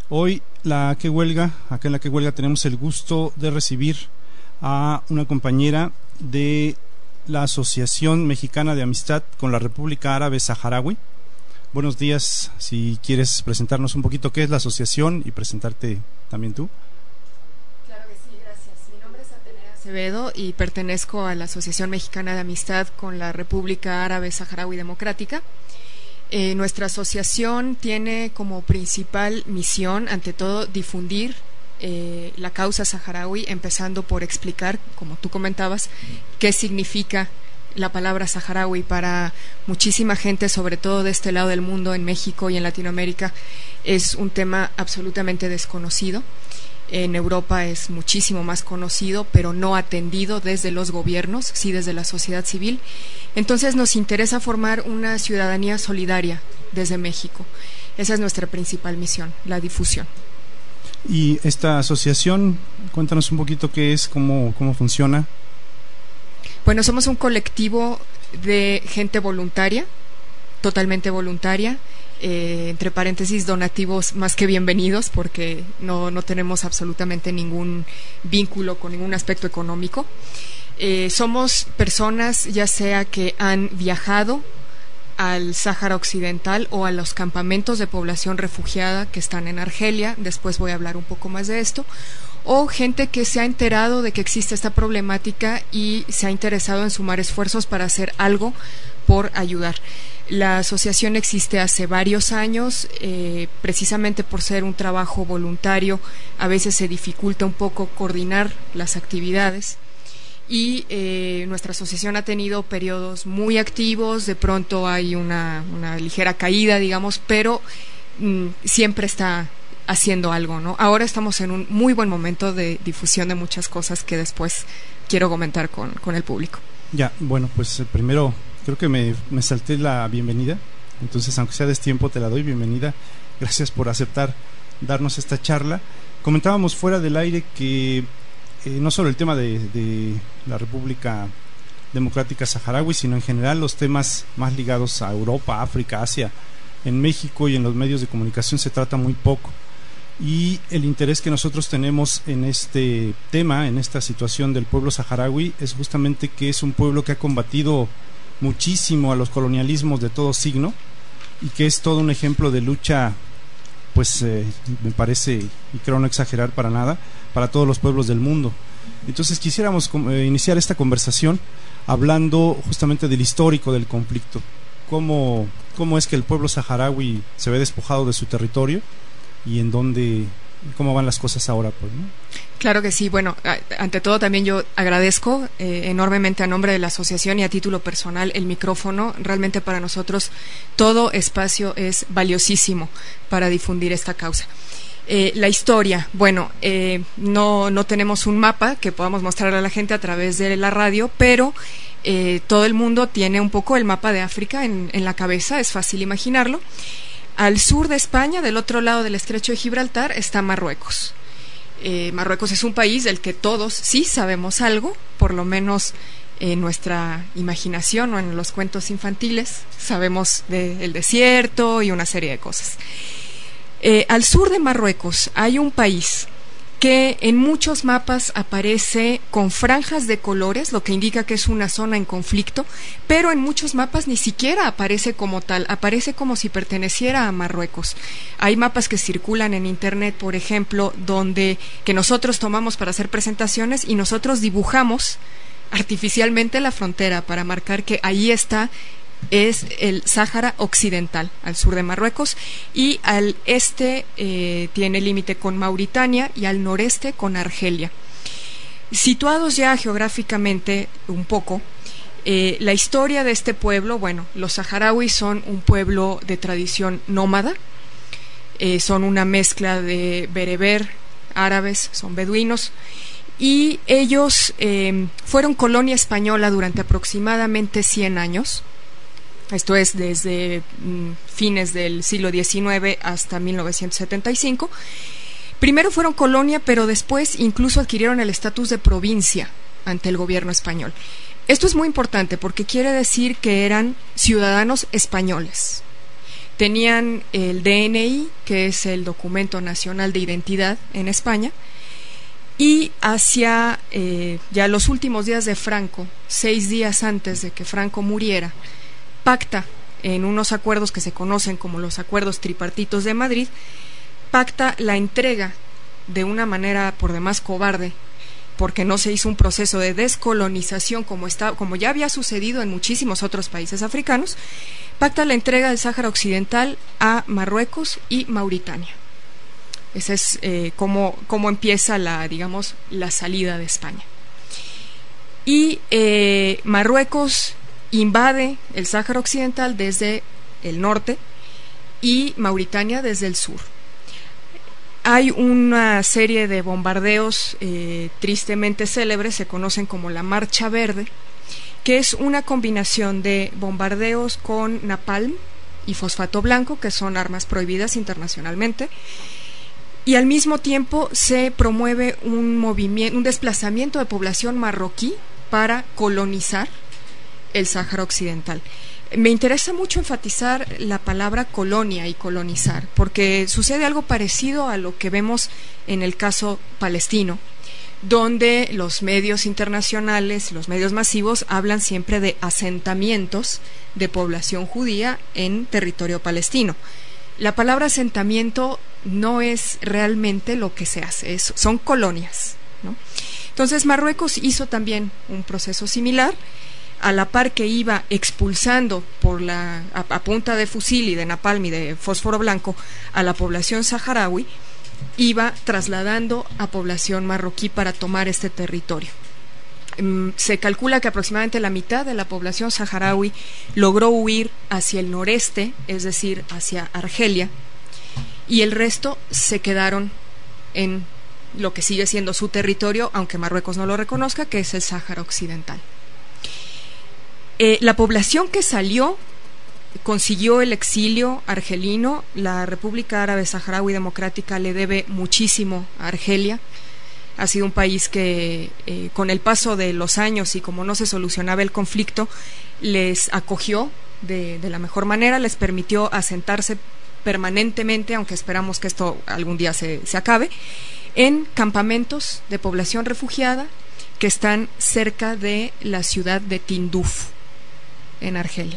Hoy acá en la que huelga tenemos el gusto de recibir a una compañera de la Asociación Mexicana de Amistad con la República Árabe Saharaui. Buenos días, si quieres presentarnos un poquito qué es la asociación y presentarte también tú. Claro que sí, gracias. Mi nombre es Atenea Acevedo y pertenezco a la Asociación Mexicana de Amistad con la República Árabe Saharaui Democrática. Nuestra asociación tiene como principal misión, ante todo, difundir la causa saharaui, empezando por explicar, como tú comentabas, qué significa la palabra saharaui para muchísima gente, sobre todo de este lado del mundo, en México y en Latinoamérica. Es un tema absolutamente desconocido. En Europa es muchísimo más conocido, pero no atendido desde los gobiernos, sí desde la sociedad civil. Entonces nos interesa formar una ciudadanía solidaria desde México. Esa es nuestra principal misión, la difusión. Y esta asociación, cuéntanos un poquito qué es, cómo funciona. Bueno, somos un colectivo de gente voluntaria, totalmente voluntaria. Entre paréntesis, donativos más que bienvenidos, porque no tenemos absolutamente ningún vínculo con ningún aspecto económico. Somos personas ya sea que han viajado al Sáhara Occidental o a los campamentos de población refugiada que están en Argelia, después voy a hablar un poco más de esto, o gente que se ha enterado de que existe esta problemática y se ha interesado en sumar esfuerzos para hacer algo por ayudar. La asociación existe hace varios años, precisamente por ser un trabajo voluntario, a veces se dificulta un poco coordinar las actividades y nuestra asociación ha tenido periodos muy activos, de pronto hay una ligera caída, digamos, pero siempre está haciendo algo, ¿no? Ahora estamos en un muy buen momento de difusión de muchas cosas que después quiero comentar con el público. Ya, bueno, pues primero creo que me salté la bienvenida, entonces aunque sea destiempo te la doy bienvenida. Gracias por aceptar darnos esta charla. Comentábamos fuera del aire que no solo el tema de la República Democrática Saharaui, sino en general los temas más ligados a Europa, África, Asia, en México y en los medios de comunicación se trata muy poco. Y el interés que nosotros tenemos en este tema, en esta situación del pueblo saharaui, es justamente que es un pueblo que ha combatido muchísimo a los colonialismos de todo signo y que es todo un ejemplo de lucha, pues me parece, y creo no exagerar para nada, para todos los pueblos del mundo. Entonces quisiéramos iniciar esta conversación hablando justamente del histórico del conflicto, cómo es que el pueblo saharaui se ve despojado de su territorio y en dónde, cómo van las cosas ahora, pues, ¿no? Claro que sí. Bueno, ante todo también yo agradezco enormemente a nombre de la asociación y a título personal el micrófono. Realmente para nosotros todo espacio es valiosísimo para difundir esta causa. La historia, bueno, no tenemos un mapa que podamos mostrar a la gente a través de la radio, pero todo el mundo tiene un poco el mapa de África en la cabeza, es fácil imaginarlo. Al sur de España, del otro lado del estrecho de Gibraltar, está Marruecos. Marruecos es un país del que todos sí sabemos algo, por lo menos en nuestra imaginación o en los cuentos infantiles, sabemos del desierto y una serie de cosas. Al sur de Marruecos hay un país que en muchos mapas aparece con franjas de colores, lo que indica que es una zona en conflicto, pero en muchos mapas ni siquiera aparece como tal, aparece como si perteneciera a Marruecos. Hay mapas que circulan en internet, por ejemplo, que nosotros tomamos para hacer presentaciones y nosotros dibujamos artificialmente la frontera para marcar que ahí está, es el Sáhara Occidental, al sur de Marruecos, y al este tiene límite con Mauritania y al noreste con Argelia. Situados ya geográficamente un poco, la historia de este pueblo, bueno, los saharauis son un pueblo de tradición nómada, son una mezcla de bereber, árabes, son beduinos, y ellos fueron colonia española durante aproximadamente 100 años. Esto es desde fines del siglo XIX hasta 1975. Primero fueron colonia, pero después incluso adquirieron el estatus de provincia ante el gobierno español. Esto es muy importante porque quiere decir que eran ciudadanos españoles. Tenían el DNI, que es el Documento Nacional de Identidad en España, y hacia ya los últimos días de Franco, 6 días antes de que Franco muriera, pacta en unos acuerdos que se conocen como los acuerdos tripartitos de Madrid, pacta la entrega de una manera por demás cobarde, porque no se hizo un proceso de descolonización como ya había sucedido en muchísimos otros países africanos, pacta la entrega del Sáhara Occidental a Marruecos y Mauritania. Ese es cómo empieza la salida de España. Y Marruecos invade el Sáhara Occidental desde el norte y Mauritania desde el sur. Hay una serie de bombardeos tristemente célebres, se conocen como la Marcha Verde, que es una combinación de bombardeos con napalm y fosfato blanco, que son armas prohibidas internacionalmente, y al mismo tiempo se promueve un desplazamiento de población marroquí para colonizar el Sáhara Occidental. Me interesa mucho enfatizar la palabra colonia y colonizar, porque sucede algo parecido a lo que vemos en el caso palestino, donde los medios internacionales, los medios masivos, hablan siempre de asentamientos de población judía en territorio palestino. La palabra asentamiento no es realmente lo que se hace, son colonias, ¿no? Entonces Marruecos hizo también un proceso similar, a la par que iba expulsando a punta de fusil y de napalm y de fósforo blanco a la población saharaui, iba trasladando a población marroquí para tomar este territorio. Se calcula que aproximadamente la mitad de la población saharaui logró huir hacia el noreste, es decir, hacia Argelia, y el resto se quedaron en lo que sigue siendo su territorio, aunque Marruecos no lo reconozca, que es el Sáhara Occidental. La población que salió consiguió el exilio argelino. La República Árabe Saharaui Democrática le debe muchísimo a Argelia. Ha sido un país que con el paso de los años y como no se solucionaba el conflicto, les acogió de la mejor manera, les permitió asentarse permanentemente, aunque esperamos que esto algún día se acabe, en campamentos de población refugiada que están cerca de la ciudad de Tinduf, en Argelia.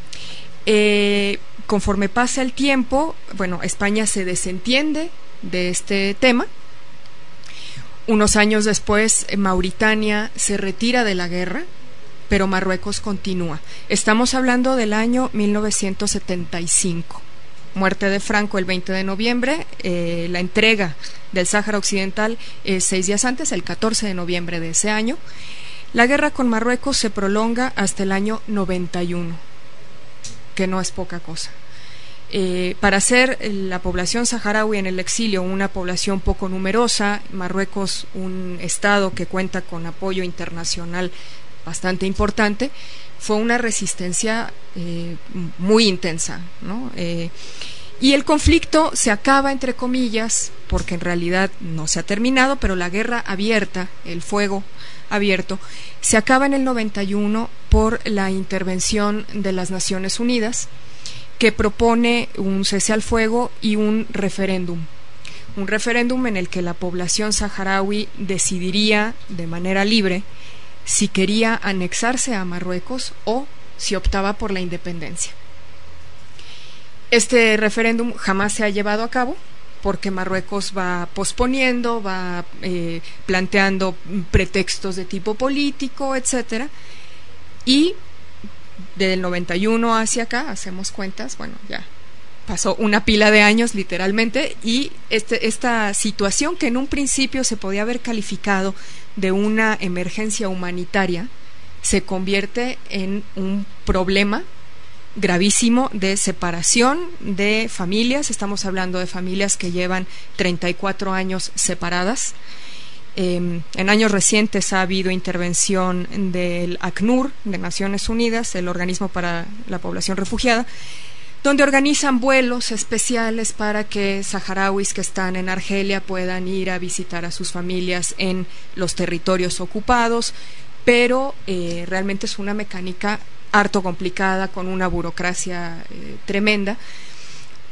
Conforme pasa el tiempo, España se desentiende de este tema. Unos años después, Mauritania se retira de la guerra, pero Marruecos continúa. Estamos hablando del año 1975. Muerte de Franco el 20 de noviembre, la entrega del Sáhara Occidental 6 días antes, el 14 de noviembre de ese año. La guerra con Marruecos se prolonga hasta el año 91, que no es poca cosa. Para ser la población saharaui en el exilio una población poco numerosa, Marruecos un estado que cuenta con apoyo internacional bastante importante, fue una resistencia muy intensa, ¿no? Y el conflicto se acaba, entre comillas, porque en realidad no se ha terminado, pero la guerra abierta, el fuego abierto, se acaba en el 91 por la intervención de las Naciones Unidas, que propone un cese al fuego y un referéndum en el que la población saharaui decidiría de manera libre si quería anexarse a Marruecos o si optaba por la independencia. Este referéndum jamás se ha llevado a cabo porque Marruecos va posponiendo, va planteando pretextos de tipo político, etcétera, y del 91 hacia acá, hacemos cuentas, ya pasó una pila de años literalmente, y esta situación que en un principio se podía haber calificado de una emergencia humanitaria se convierte en un problema gravísimo de separación de familias. Estamos hablando de familias que llevan 34 años separadas. En años recientes ha habido intervención del ACNUR, de Naciones Unidas, el organismo para la población refugiada, donde organizan vuelos especiales para que saharauis que están en Argelia puedan ir a visitar a sus familias en los territorios ocupados, pero realmente es una mecánica harto complicada, con una burocracia tremenda.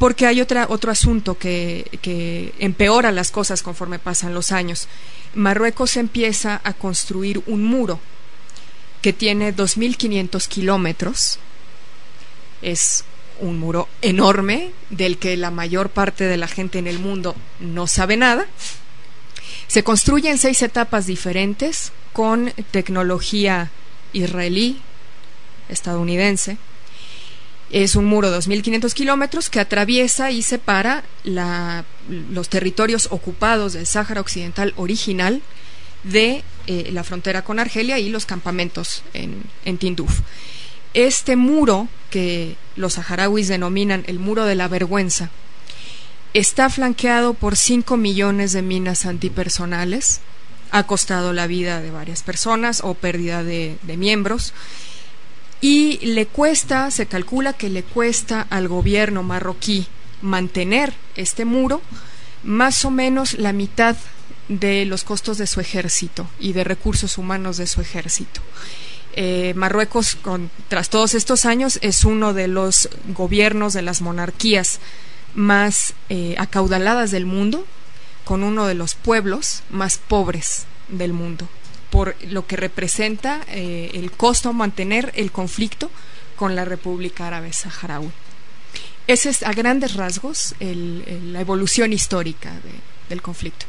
porque hay otro asunto que empeora las cosas conforme pasan los años. Marruecos empieza a construir un muro que tiene 2.500 kilómetros. Es un muro enorme del que la mayor parte de la gente en el mundo no sabe nada. Se construye en 6 etapas diferentes con tecnología israelí, estadounidense. Es un muro de 2.500 kilómetros que atraviesa y separa los territorios ocupados del Sáhara Occidental original de la frontera con Argelia y los campamentos en Tinduf. Este muro, que los saharauis denominan el muro de la vergüenza, está flanqueado por 5 millones de minas antipersonales. Ha costado la vida de varias personas o pérdida de miembros. Y se calcula que le cuesta al gobierno marroquí mantener este muro más o menos la mitad de los costos de su ejército y de recursos humanos de su ejército. Marruecos, tras todos estos años, es uno de los gobiernos de las monarquías más acaudaladas del mundo, con uno de los pueblos más pobres del mundo, por lo que representa el costo mantener el conflicto con la República Árabe Saharaui. Esa es, a grandes rasgos, la evolución histórica del conflicto.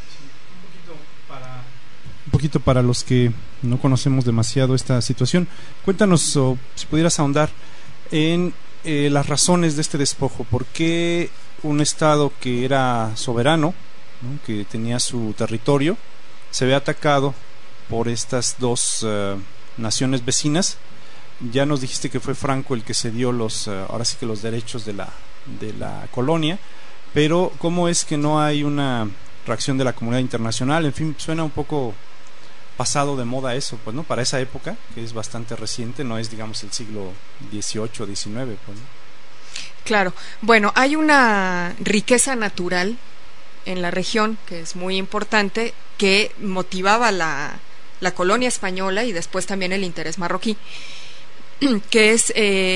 Un poquito para los que no conocemos demasiado esta situación, cuéntanos, o si pudieras ahondar en las razones de este despojo. ¿Por qué un estado que era soberano, ¿no?, que tenía su territorio, se ve atacado por estas dos naciones vecinas? Ya nos dijiste que fue Franco el que se dio ahora sí que los derechos de la colonia, pero ¿cómo es que no hay una reacción de la comunidad internacional? En fin, suena un poco pasado de moda eso, pues, ¿no? Para esa época, que es bastante reciente, no es, digamos, el siglo XVIII, XIX, pues, ¿no? Claro. Bueno, hay una riqueza natural en la región que es muy importante, que motivaba la colonia española y después también el interés marroquí, que es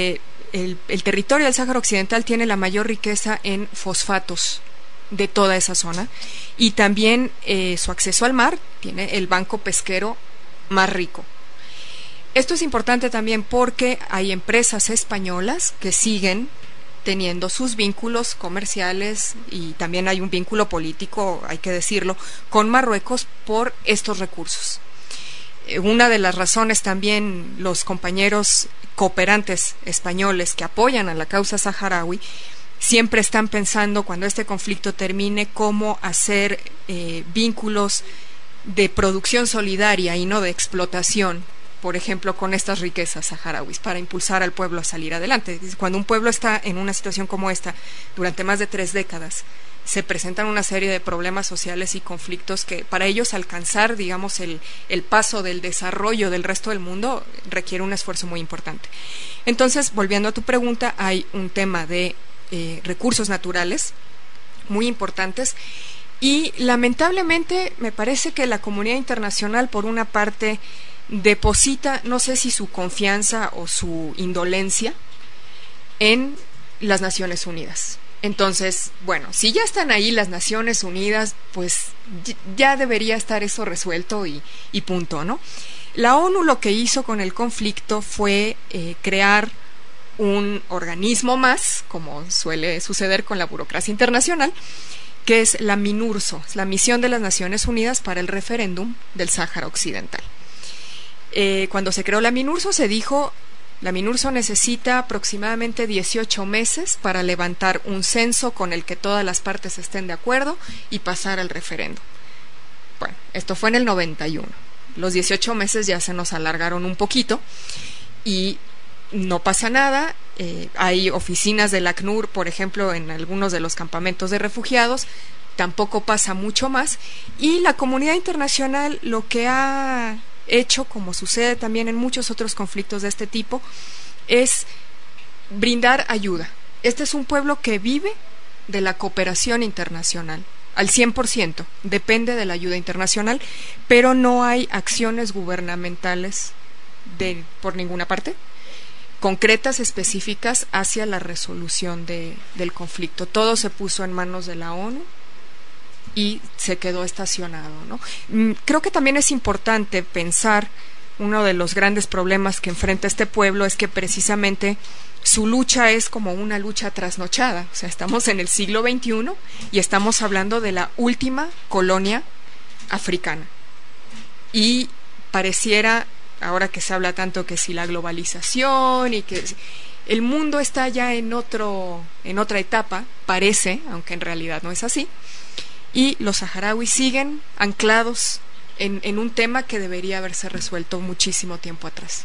el territorio del Sáhara Occidental tiene la mayor riqueza en fosfatos de toda esa zona, y también su acceso al mar, tiene el banco pesquero más rico. Esto es importante también porque hay empresas españolas que siguen teniendo sus vínculos comerciales, y también hay un vínculo político, hay que decirlo, con Marruecos por estos recursos. Una de las razones también, los compañeros cooperantes españoles que apoyan a la causa saharaui siempre están pensando, cuando este conflicto termine, cómo hacer vínculos de producción solidaria y no de explotación, por ejemplo, con estas riquezas saharauis, para impulsar al pueblo a salir adelante. Cuando un pueblo está en una situación como esta durante más de 3 décadas, se presentan una serie de problemas sociales y conflictos que para ellos alcanzar, digamos, el paso del desarrollo del resto del mundo requiere un esfuerzo muy importante. Entonces, volviendo a tu pregunta, hay un tema de recursos naturales muy importantes, y lamentablemente me parece que la comunidad internacional, por una parte, deposita, no sé si su confianza o su indolencia, en las Naciones Unidas. Entonces, bueno, si ya están ahí las Naciones Unidas, pues ya debería estar eso resuelto y punto, ¿no? La ONU lo que hizo con el conflicto fue crear un organismo más, como suele suceder con la burocracia internacional, que es la MINURSO, la Misión de las Naciones Unidas para el Referéndum del Sáhara Occidental. Cuando se creó la MINURSO, se dijo, la MINURSO necesita aproximadamente 18 meses para levantar un censo con el que todas las partes estén de acuerdo y pasar al referéndum. Bueno, esto fue en el 91. Los 18 meses ya se nos alargaron un poquito y no pasa nada. Hay oficinas del ACNUR, por ejemplo, en algunos de los campamentos de refugiados. Tampoco pasa mucho más. Y la comunidad internacional lo que ha hecho, como sucede también en muchos otros conflictos de este tipo, es brindar ayuda. Este es un pueblo que vive de la cooperación internacional al 100%, depende de la ayuda internacional, pero no hay acciones gubernamentales por ninguna parte concretas, específicas hacia la resolución del conflicto. Todo se puso en manos de la ONU y se quedó estacionado, ¿no? Creo que también es importante pensar, uno de los grandes problemas que enfrenta este pueblo es que precisamente su lucha es como una lucha trasnochada. O sea, estamos en el siglo XXI y estamos hablando de la última colonia africana. Y pareciera, ahora que se habla tanto que si la globalización y que el mundo está ya en otra etapa, parece, aunque en realidad no es así, y los saharauis siguen anclados en un tema que debería haberse resuelto muchísimo tiempo atrás.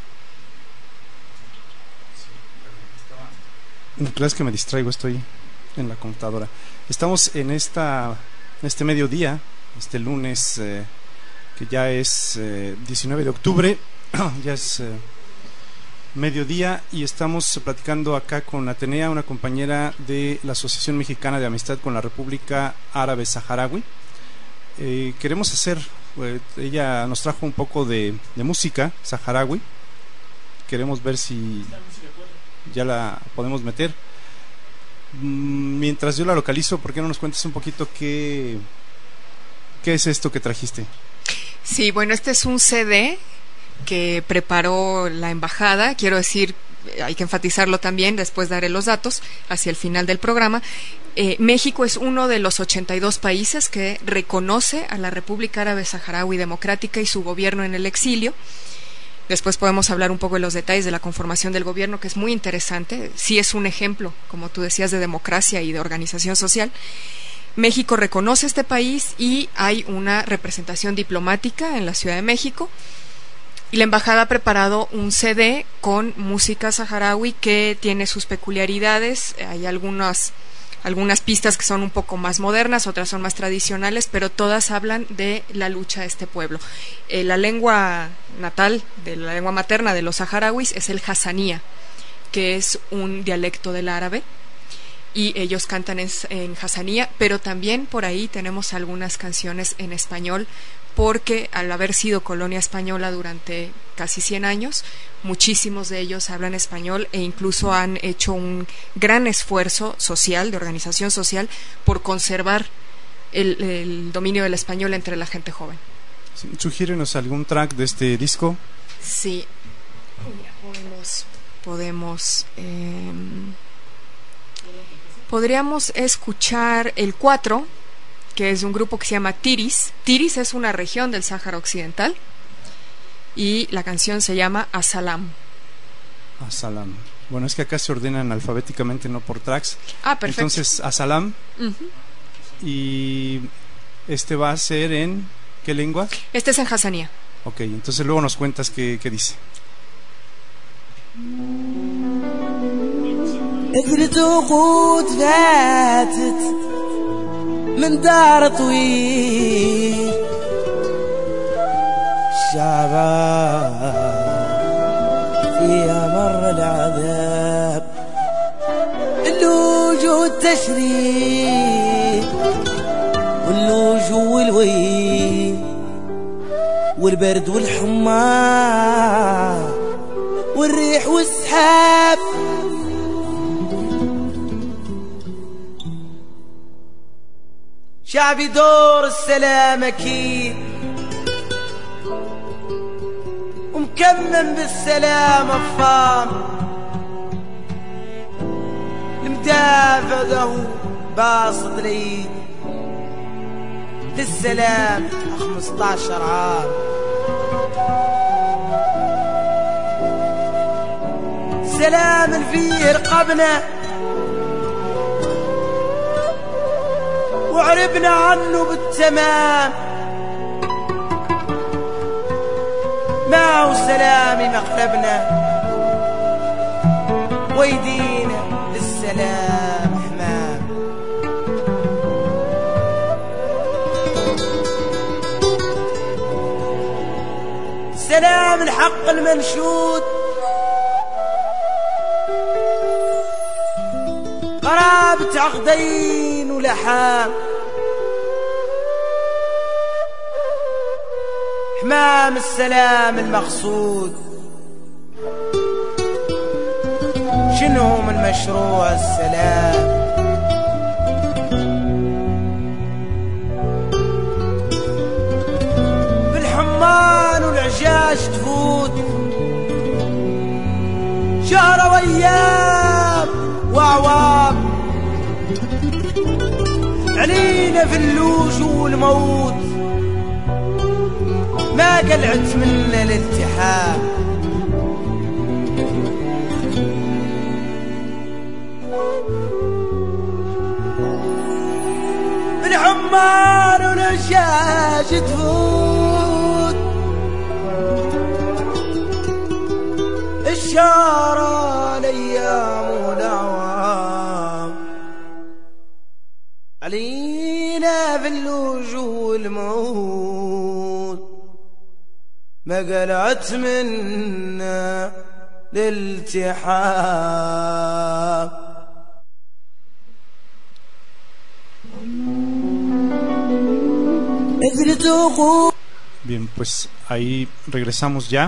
Claro que me distraigo, estoy en la computadora. Estamos en este mediodía, este lunes, que ya es 19 de octubre, ya es mediodía, y estamos platicando acá con Atenea, una compañera de la Asociación Mexicana de Amistad con la República Árabe Saharaui. Queremos hacer, ella nos trajo un poco de música saharaui. Queremos ver si ya la podemos meter. Mientras yo la localizo, ¿por qué no nos cuentas un poquito qué es esto que trajiste? Sí, bueno, este es un CD que preparó la embajada. Quiero decir, hay que enfatizarlo también, después daré los datos hacia el final del programa. México es uno de los 82 países que reconoce a la República Árabe Saharaui Democrática y su gobierno en el exilio. Después podemos hablar un poco de los detalles de la conformación del gobierno, que es muy interesante. Sí es un ejemplo, como tú decías, de democracia y de organización social. México reconoce este país y hay una representación diplomática en la Ciudad de México. Y la embajada ha preparado un CD con música saharaui que tiene sus peculiaridades. Hay algunas pistas que son un poco más modernas, otras son más tradicionales, pero todas hablan de la lucha de este pueblo. La lengua natal, la lengua materna de los saharauis es el hasanía, que es un dialecto del árabe, y ellos cantan en hasanía, pero también por ahí tenemos algunas canciones en español, porque al haber sido colonia española durante casi 100 años, muchísimos de ellos hablan español e incluso han hecho un gran esfuerzo social, de organización social, por conservar el dominio del español entre la gente joven. Sí, sugiérenos algún track de este disco. Sí, podríamos escuchar el 4, que es un grupo que se llama Tiris. Tiris es una región del Sáhara Occidental y la canción se llama Asalam. Asalam. Bueno, es que acá se ordenan alfabéticamente, no por tracks. Ah, perfecto. Entonces, Asalam. Y este va a ser en ¿qué lengua? Este es en hasanía. Ok, entonces luego nos cuentas qué dice. من دار طويل شعبان فيها مر العذاب اللوجو التشريق واللوجو والويل والبرد والحمار والريح والسحاب شعبي دور السلام أكيد ومكمم بالسلام الفام المدافع ذو باسط اليد للسلام 15 عام سلام اللي فيه رقبنا وعربنا عنه بالتمام ما هو سلامي مغلبنا ويدينا للسلام حمام سلام الحق المنشود قرابة عقدين ولحام حمام السلام المقصود شنو من مشروع السلام بالحمان والعجاج تفوت شهر وايام واعوام علينا في اللوج والموت ما قلعت منا الالتحام بالحمان والعجاج تفوت الشهر الايام والاعوام علينا في اللوج والموت ما قلعت منا الالتحام. Bien, pues ahí regresamos ya.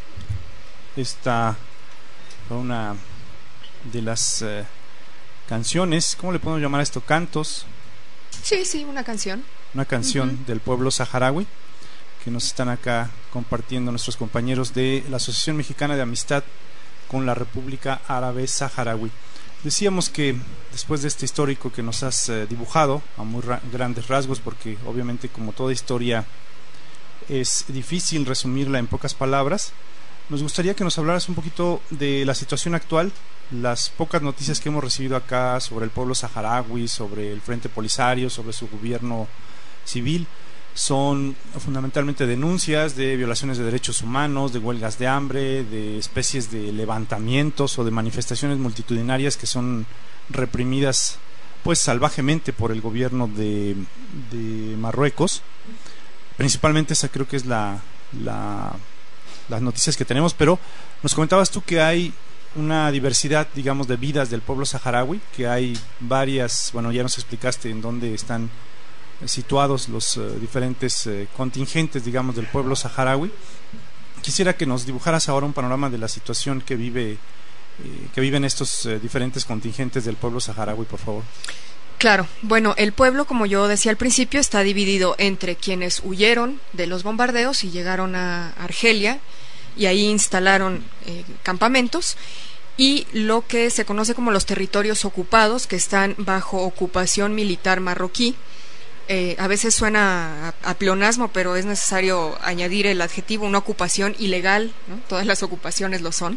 Esta fue una de las canciones, ¿cómo le podemos llamar a esto? Cantos. Sí, una canción. Una canción del pueblo saharaui que nos están acá compartiendo nuestros compañeros de la Asociación Mexicana de Amistad con la República Árabe Saharaui. Decíamos que después de este histórico que nos has dibujado a muy grandes rasgos, porque obviamente como toda historia es difícil resumirla en pocas palabras, nos gustaría que nos hablaras un poquito de la situación actual, las pocas noticias que hemos recibido acá sobre el pueblo saharaui, sobre el Frente Polisario, sobre su gobierno civil. Son fundamentalmente denuncias de violaciones de derechos humanos, de huelgas de hambre, de especies de levantamientos o de manifestaciones multitudinarias que son reprimidas pues salvajemente por el gobierno de Marruecos. Principalmente esa creo que es las noticias que tenemos, pero nos comentabas tú que hay una diversidad, digamos, de vidas del pueblo saharaui, que hay varias, bueno, ya nos explicaste en dónde están situados los diferentes contingentes, digamos, del pueblo saharaui. Quisiera que nos dibujaras ahora un panorama de la situación que viven estos diferentes contingentes del pueblo saharaui, por favor. Claro, bueno, el pueblo, como yo decía al principio, está dividido entre quienes huyeron de los bombardeos y llegaron a Argelia y ahí instalaron campamentos, y lo que se conoce como los territorios ocupados, que están bajo ocupación militar marroquí. A veces suena a pleonasmo, pero es necesario añadir el adjetivo, una ocupación ilegal, ¿no? Todas las ocupaciones lo son.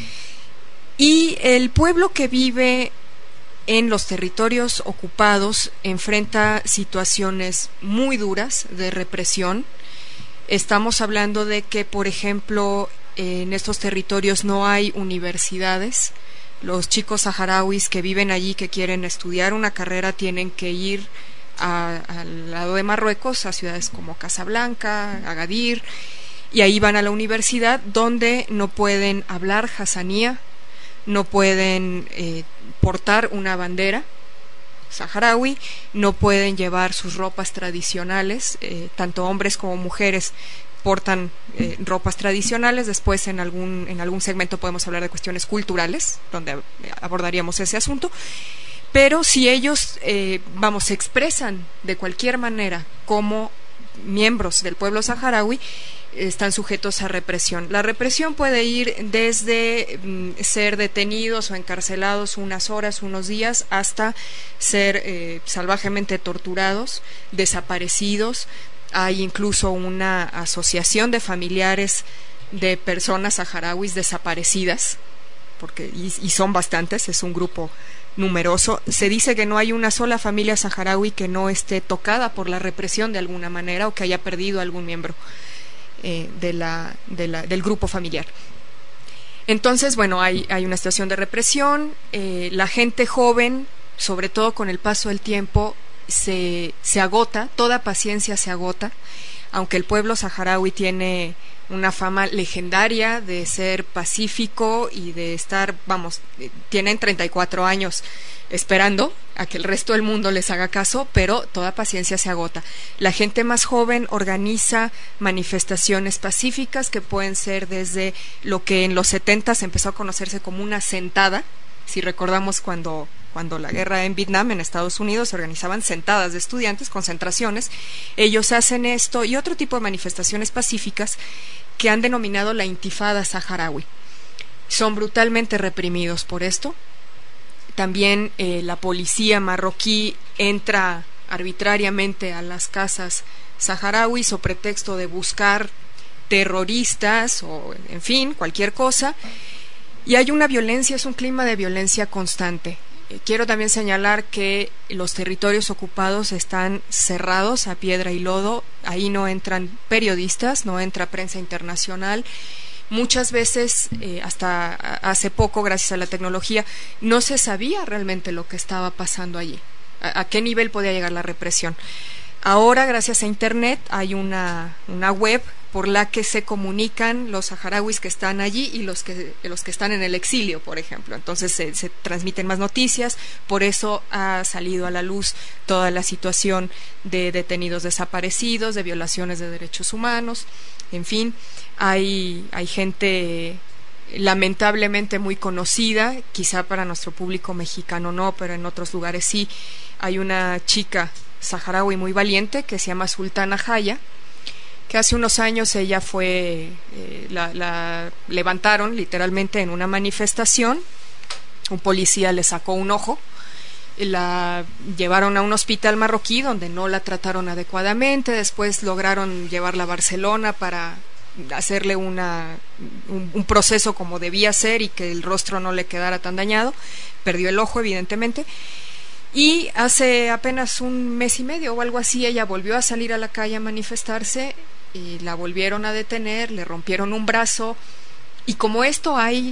Y el pueblo que vive en los territorios ocupados enfrenta situaciones muy duras de represión. Estamos hablando de que, por ejemplo, en estos territorios no hay universidades. Los chicos saharauis que viven allí, que quieren estudiar una carrera, tienen que ir al lado de Marruecos, a ciudades como Casablanca, Agadir, y ahí van a la universidad, donde no pueden hablar hasanía, no pueden portar una bandera saharaui, no pueden llevar sus ropas tradicionales, tanto hombres como mujeres portan ropas tradicionales. Después en algún segmento podemos hablar de cuestiones culturales, donde abordaríamos ese asunto. Pero si ellos, se expresan de cualquier manera como miembros del pueblo saharaui, están sujetos a represión. La represión puede ir desde ser detenidos o encarcelados unas horas, unos días, hasta ser salvajemente torturados, desaparecidos. Hay incluso una asociación de familiares de personas saharauis desaparecidas, y son bastantes, es un grupo numeroso. Se dice que no hay una sola familia saharaui que no esté tocada por la represión de alguna manera o que haya perdido algún miembro del grupo familiar. Entonces, bueno, hay una situación de represión. La gente joven, sobre todo con el paso del tiempo, se agota, toda paciencia se agota, aunque el pueblo saharaui tiene una fama legendaria de ser pacífico y de estar, tienen 34 años esperando a que el resto del mundo les haga caso, pero toda paciencia se agota. La gente más joven organiza manifestaciones pacíficas que pueden ser desde lo que en los 70 empezó a conocerse como una sentada, Si recordamos cuando la guerra en Vietnam, en Estados Unidos, se organizaban sentadas de estudiantes, concentraciones, ellos hacen esto y otro tipo de manifestaciones pacíficas que han denominado la intifada saharaui. Son brutalmente reprimidos por esto. También la policía marroquí entra arbitrariamente a las casas saharauis o pretexto de buscar terroristas o, en fin, cualquier cosa. Y hay una violencia, es un clima de violencia constante. Quiero también señalar que los territorios ocupados están cerrados a piedra y lodo. Ahí no entran periodistas, no entra prensa internacional. Muchas veces, hasta hace poco, gracias a la tecnología, no se sabía realmente lo que estaba pasando allí, a qué nivel podía llegar la represión. Ahora, gracias a Internet, hay una web por la que se comunican los saharauis que están allí y los que están en el exilio, por ejemplo. Entonces se transmiten más noticias, por eso ha salido a la luz toda la situación de detenidos desaparecidos, de violaciones de derechos humanos, en fin, hay gente lamentablemente muy conocida, quizá para nuestro público mexicano no, pero en otros lugares sí. Hay una chica saharaui muy valiente que se llama Sultana Jaya, que hace unos años ella fue, la levantaron literalmente en una manifestación, un policía le sacó un ojo, la llevaron a un hospital marroquí donde no la trataron adecuadamente, después lograron llevarla a Barcelona para hacerle un proceso como debía ser y que el rostro no le quedara tan dañado, perdió el ojo evidentemente. Y hace apenas un mes y medio o algo así, ella volvió a salir a la calle a manifestarse y la volvieron a detener, le rompieron un brazo. Y como esto hay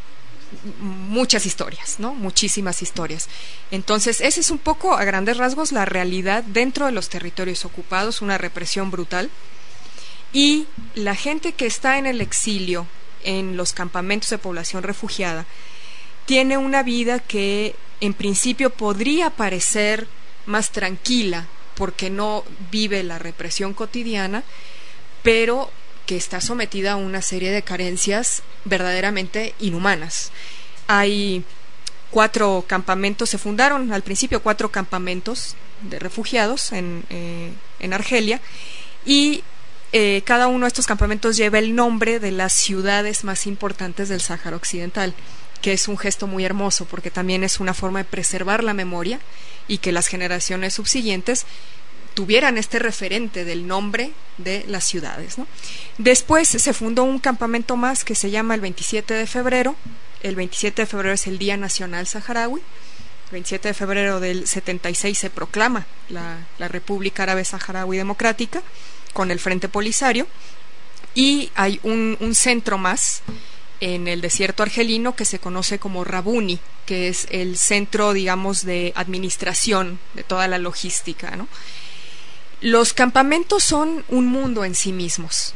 muchas historias, ¿no? Muchísimas historias. Entonces, ese es un poco, a grandes rasgos, la realidad dentro de los territorios ocupados, una represión brutal. Y la gente que está en el exilio, en los campamentos de población refugiada, tiene una vida que en principio podría parecer más tranquila porque no vive la represión cotidiana, pero que está sometida a una serie de carencias verdaderamente inhumanas. Hay 4 campamentos, se fundaron al principio 4 campamentos de refugiados en Argelia, y cada uno de estos campamentos lleva el nombre de las ciudades más importantes del Sáhara Occidental, que es un gesto muy hermoso porque también es una forma de preservar la memoria y que las generaciones subsiguientes tuvieran este referente del nombre de las ciudades, ¿no? Después se fundó un campamento más que se llama el 27 de febrero. El 27 de febrero es el Día Nacional Saharaui. El 27 de febrero del 76 se proclama la República Árabe Saharaui Democrática con el Frente Polisario, y hay un centro más en el desierto argelino que se conoce como Rabuni, que es el centro, digamos, de administración de toda la logística, ¿no? Los campamentos son un mundo en sí mismos.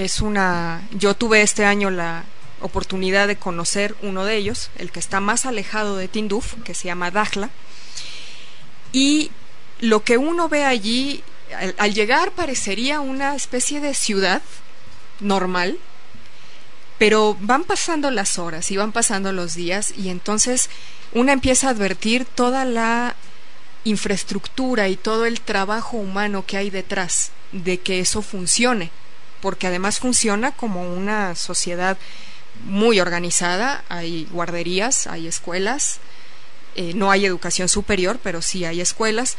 Yo tuve este año la oportunidad de conocer uno de ellos, el que está más alejado de Tinduf, que se llama Dakhla, y lo que uno ve allí, al llegar parecería una especie de ciudad normal, pero van pasando las horas y van pasando los días y entonces uno empieza a advertir toda la infraestructura y todo el trabajo humano que hay detrás de que eso funcione, porque además funciona como una sociedad muy organizada. Hay guarderías, hay escuelas, no hay educación superior, pero sí hay escuelas,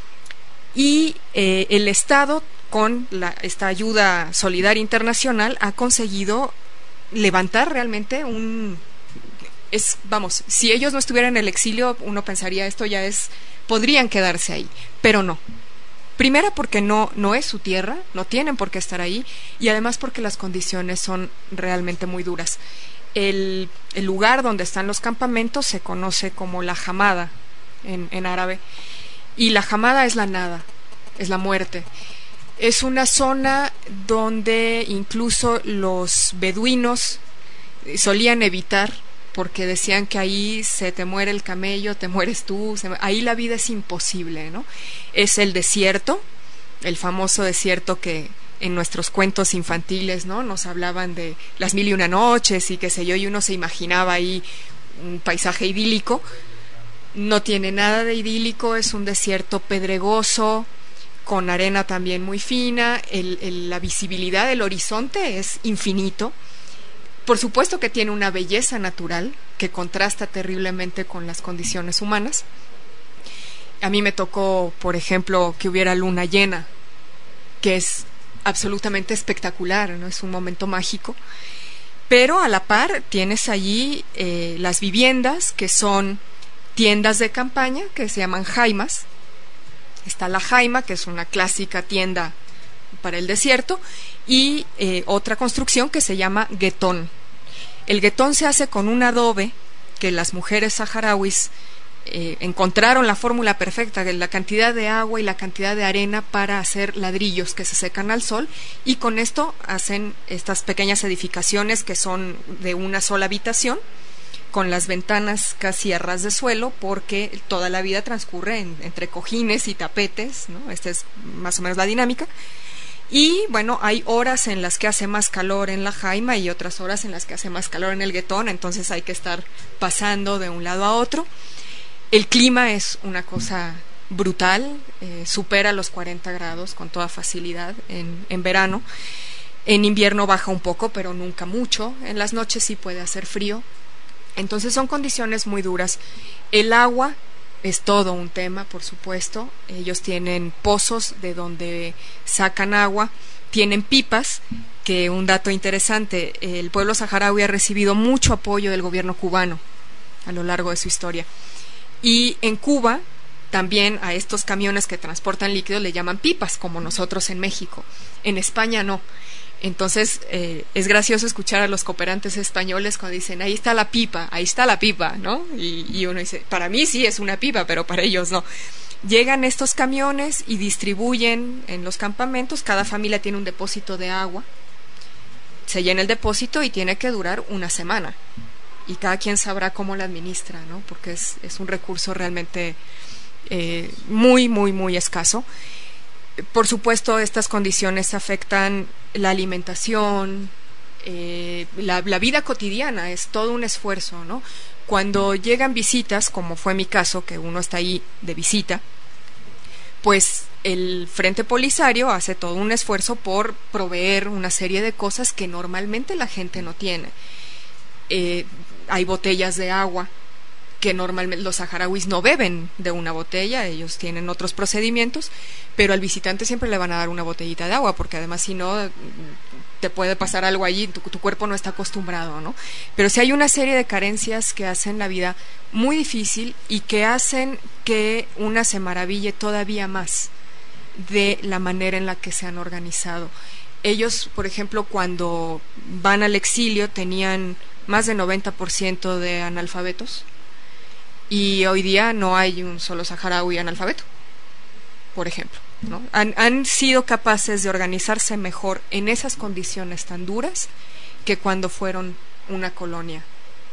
y el Estado, con esta ayuda solidaria internacional, ha conseguido levantar realmente si ellos no estuvieran en el exilio, uno pensaría esto ya podrían quedarse ahí, pero no. Primero porque no es su tierra, no tienen por qué estar ahí, y además porque las condiciones son realmente muy duras. El lugar donde están los campamentos se conoce como la Hamada en árabe, y la Hamada es la nada, es la muerte. Es una zona donde incluso los beduinos solían evitar, porque decían que ahí se te muere el camello, te mueres tú, ahí la vida es imposible, ¿no? Es el desierto, el famoso desierto que en nuestros cuentos infantiles, ¿no?, nos hablaban de las 1001 noches y qué sé yo, y uno se imaginaba ahí un paisaje idílico. No tiene nada de idílico, es un desierto pedregoso, con arena también muy fina, la visibilidad del horizonte es infinito. Por supuesto que tiene una belleza natural que contrasta terriblemente con las condiciones humanas. A mí me tocó, por ejemplo, que hubiera luna llena, que es absolutamente espectacular, ¿no? Es un momento mágico. Pero a la par tienes allí las viviendas, que son tiendas de campaña, que se llaman jaimas. Está la jaima, que es una clásica tienda para el desierto, y otra construcción que se llama guetón. El guetón se hace con un adobe que las mujeres saharauis encontraron la fórmula perfecta, la cantidad de agua y la cantidad de arena para hacer ladrillos que se secan al sol, y con esto hacen estas pequeñas edificaciones que son de una sola habitación, con las ventanas casi a ras de suelo, porque toda la vida transcurre entre cojines y tapetes, ¿no? Esta es más o menos la dinámica. Y bueno, hay horas en las que hace más calor en la jaima y otras horas en las que hace más calor en el guetón, entonces hay que estar pasando de un lado a otro. El clima es una cosa brutal, supera los 40 grados con toda facilidad en verano. En invierno baja un poco, pero nunca mucho. En las noches sí puede hacer frío. Entonces son condiciones muy duras. El agua es todo un tema, por supuesto. Ellos tienen pozos de donde sacan agua, tienen pipas, que un dato interesante, el pueblo saharaui ha recibido mucho apoyo del gobierno cubano a lo largo de su historia. Y en Cuba también a estos camiones que transportan líquidos le llaman pipas, como nosotros en México. En España no. Entonces es gracioso escuchar a los cooperantes españoles cuando dicen ahí está la pipa, ¿no? Y uno dice, para mí sí es una pipa, pero para ellos no. Llegan estos camiones y distribuyen en los campamentos, cada familia tiene un depósito de agua, se llena el depósito y tiene que durar una semana. Y cada quien sabrá cómo la administra, ¿no? Porque es un recurso realmente muy, muy, muy escaso. Por supuesto, estas condiciones afectan la alimentación, la vida cotidiana, es todo un esfuerzo, ¿no? Cuando llegan visitas, como fue mi caso, que uno está ahí de visita, pues el Frente Polisario hace todo un esfuerzo por proveer una serie de cosas que normalmente la gente no tiene. Hay botellas de agua que normalmente los saharauis no beben de una botella, ellos tienen otros procedimientos, pero al visitante siempre le van a dar una botellita de agua, porque además si no te puede pasar algo allí, tu cuerpo no está acostumbrado, ¿no? Pero sí hay una serie de carencias que hacen la vida muy difícil y que hacen que una se maraville todavía más de la manera en la que se han organizado. Ellos, por ejemplo, cuando van al exilio tenían más del 90% de analfabetos, y hoy día no hay un solo saharaui analfabeto, por ejemplo, ¿no? Han sido capaces de organizarse mejor en esas condiciones tan duras que cuando fueron una colonia.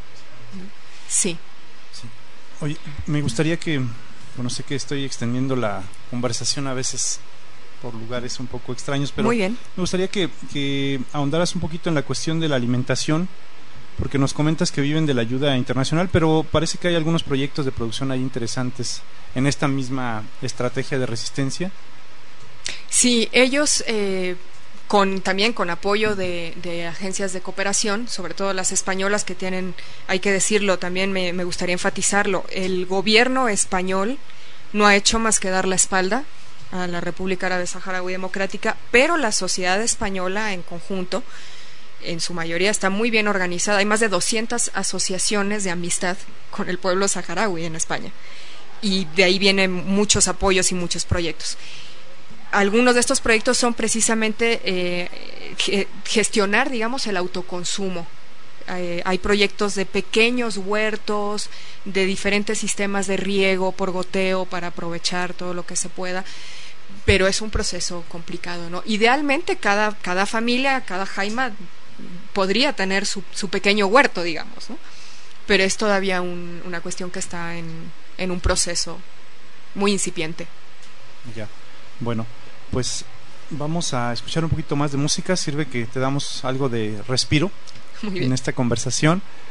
Sí. Oye, me gustaría que, bueno, sé que estoy extendiendo la conversación a veces por lugares un poco extraños, pero muy bien. Me gustaría que ahondaras un poquito en la cuestión de la alimentación, porque nos comentas que viven de la ayuda internacional, pero parece que hay algunos proyectos de producción ahí interesantes en esta misma estrategia de resistencia. Sí, ellos también con apoyo de agencias de cooperación, sobre todo las españolas que tienen, hay que decirlo, también me gustaría enfatizarlo, el gobierno español no ha hecho más que dar la espalda a la República Árabe Saharaui Democrática, pero la sociedad española en conjunto, en su mayoría, está muy bien organizada. Hay más de 200 asociaciones de amistad con el pueblo saharaui en España, y de ahí vienen muchos apoyos y muchos proyectos. Algunos de estos proyectos son precisamente gestionar, digamos, el autoconsumo. Hay proyectos de pequeños huertos, de diferentes sistemas de riego por goteo para aprovechar todo lo que se pueda, pero es un proceso complicado, ¿no? Idealmente cada familia, cada jaima podría tener su pequeño huerto, digamos, ¿no? Pero es todavía una cuestión que está en un proceso muy incipiente. Ya, bueno, pues vamos a escuchar un poquito más de música. Sirve que te damos algo de respiro en esta conversación.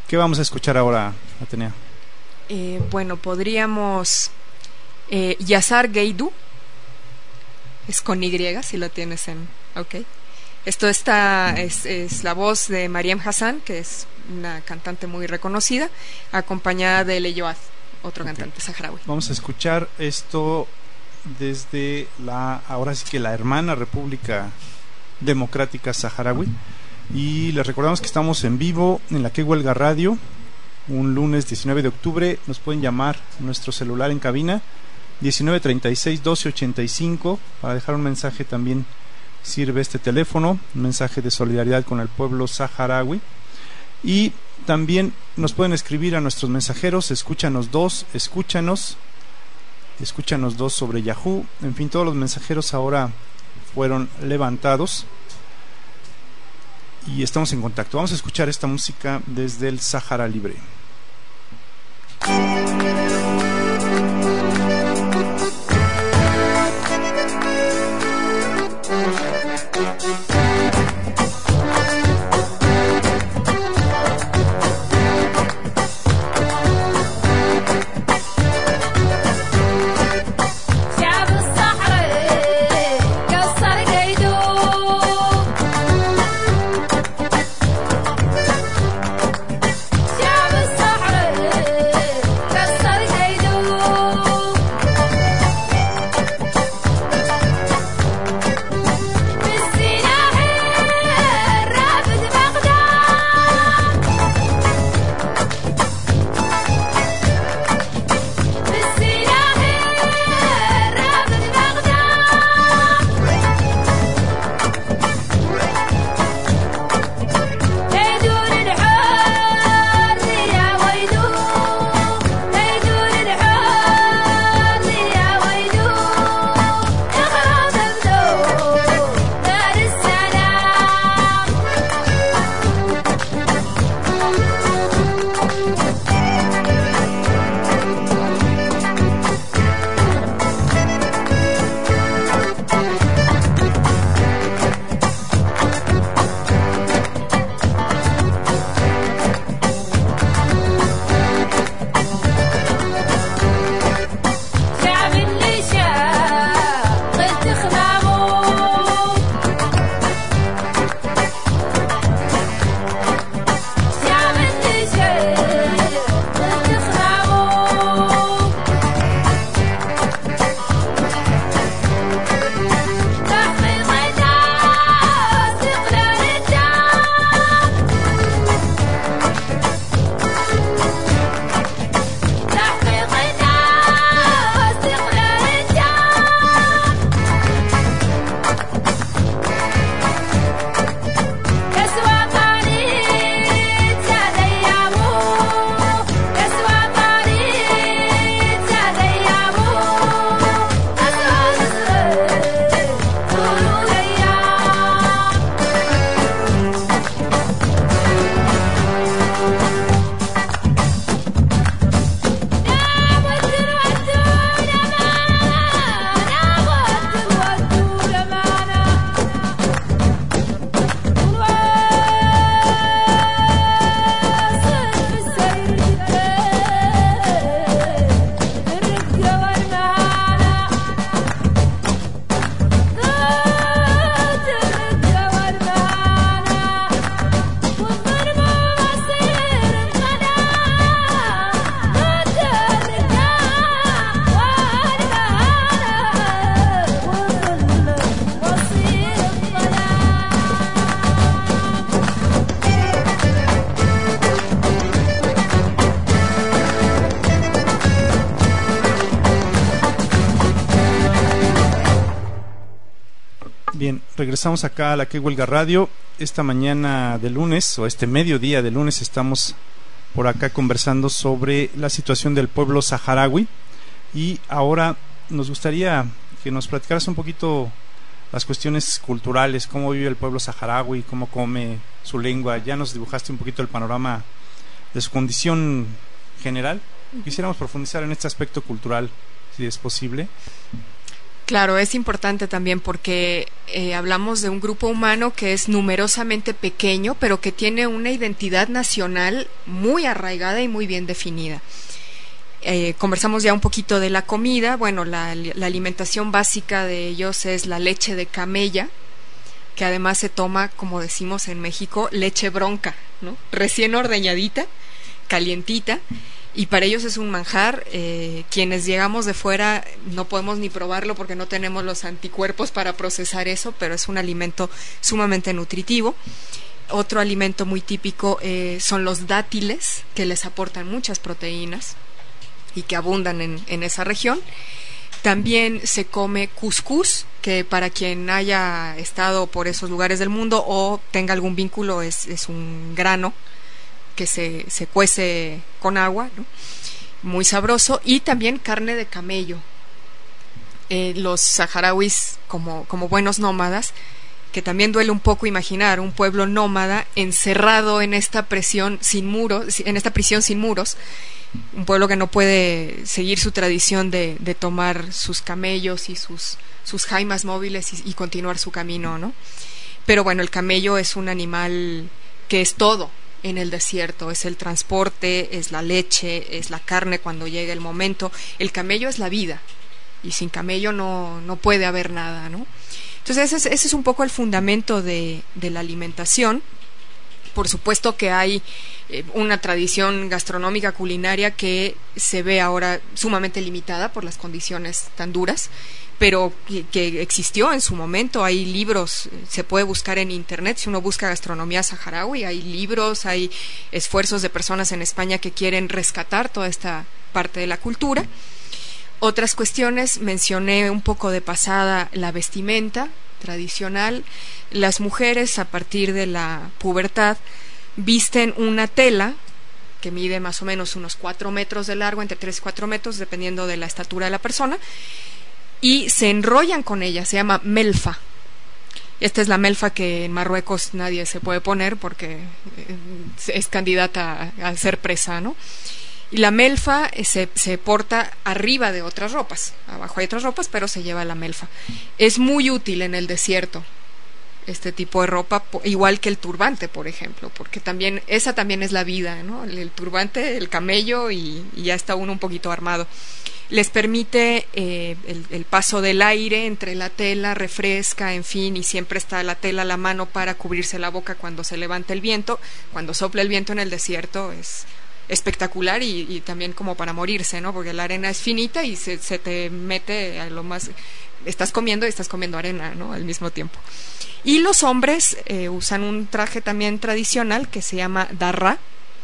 ¿Qué vamos a escuchar ahora, Atenea? Bueno, podríamos Yazar Geidu, es con Y, si lo tienes en... Ok. Esto es la voz de Mariam Hassan, que es una cantante muy reconocida, acompañada de Leyoad, otro cantante saharaui. Vamos a escuchar esto desde ahora sí que la hermana República Democrática Saharaui, y les recordamos que estamos en vivo en la Que Huelga Radio, un lunes 19 de octubre. Nos pueden llamar a nuestro celular en cabina 1936-1285 para dejar un mensaje. También sirve este teléfono, un mensaje de solidaridad con el pueblo saharaui. Y también nos pueden escribir a nuestros mensajeros, escúchanos 2 sobre Yahoo. En fin, todos los mensajeros ahora fueron levantados y estamos en contacto. Vamos a escuchar esta música desde el Sahara Libre. Bien, regresamos acá a la Que Huelga Radio. Esta mañana de lunes, o este mediodía de lunes, estamos por acá conversando sobre la situación del pueblo saharaui. Y ahora nos gustaría que nos platicaras un poquito las cuestiones culturales, cómo vive el pueblo saharaui, cómo come, su lengua. Ya nos dibujaste un poquito el panorama de su condición general. Quisiéramos profundizar en este aspecto cultural, si es posible. Claro, es importante también porque hablamos de un grupo humano que es numerosamente pequeño, pero que tiene una identidad nacional muy arraigada y muy bien definida. Conversamos ya un poquito de la comida. Bueno, la alimentación básica de ellos es la leche de camella, que además se toma, como decimos en México, leche bronca, ¿no? Recién ordeñadita, calientita, y para ellos es un manjar. Quienes llegamos de fuera no podemos ni probarlo porque no tenemos los anticuerpos para procesar eso, pero es un alimento sumamente nutritivo. Otro alimento muy típico son los dátiles, que les aportan muchas proteínas y que abundan en esa región. También se come cuscús, que para quien haya estado por esos lugares del mundo o tenga algún vínculo es un grano que se cuece con agua, ¿no? Muy sabroso. Y también carne de camello. Los saharauis, como buenos nómadas, que también duele un poco imaginar un pueblo nómada encerrado en esta prisión sin muros, un pueblo que no puede seguir su tradición de tomar sus camellos y sus jaimas móviles y continuar su camino, ¿no? Pero bueno, el camello es un animal que es todo en el desierto, es el transporte, es la leche, es la carne cuando llega el momento. El camello es la vida, y sin camello no puede haber nada, ¿no? Entonces ese es un poco el fundamento de la alimentación. Por supuesto que hay una tradición gastronómica culinaria que se ve ahora sumamente limitada por las condiciones tan duras, pero que existió en su momento. Hay libros, se puede buscar en internet, si uno busca gastronomía saharaui, hay libros, hay esfuerzos de personas en España que quieren rescatar toda esta parte de la cultura. Otras cuestiones, mencioné un poco de pasada la vestimenta tradicional. Las mujeres a partir de la pubertad visten una tela que mide más o menos unos 4 metros de largo, entre 3 y 4 metros, dependiendo de la estatura de la persona, y se enrollan con ella, se llama melfa. Esta es la melfa que en Marruecos nadie se puede poner porque es candidata a ser presa, ¿no? Y la melfa se porta arriba de otras ropas. Abajo hay otras ropas, pero se lleva la melfa. Es muy útil en el desierto este tipo de ropa, igual que el turbante, por ejemplo, porque esa también es la vida, ¿no? El turbante, el camello, y ya está uno un poquito armado. Les permite el paso del aire entre la tela, refresca, en fin, y siempre está la tela a la mano para cubrirse la boca cuando se levanta el viento. Cuando sopla el viento en el desierto es espectacular y también como para morirse, ¿no? Porque la arena es finita y se te mete a lo más... Estás comiendo arena, ¿no? Al mismo tiempo. Y los hombres usan un traje también tradicional que se llama darra,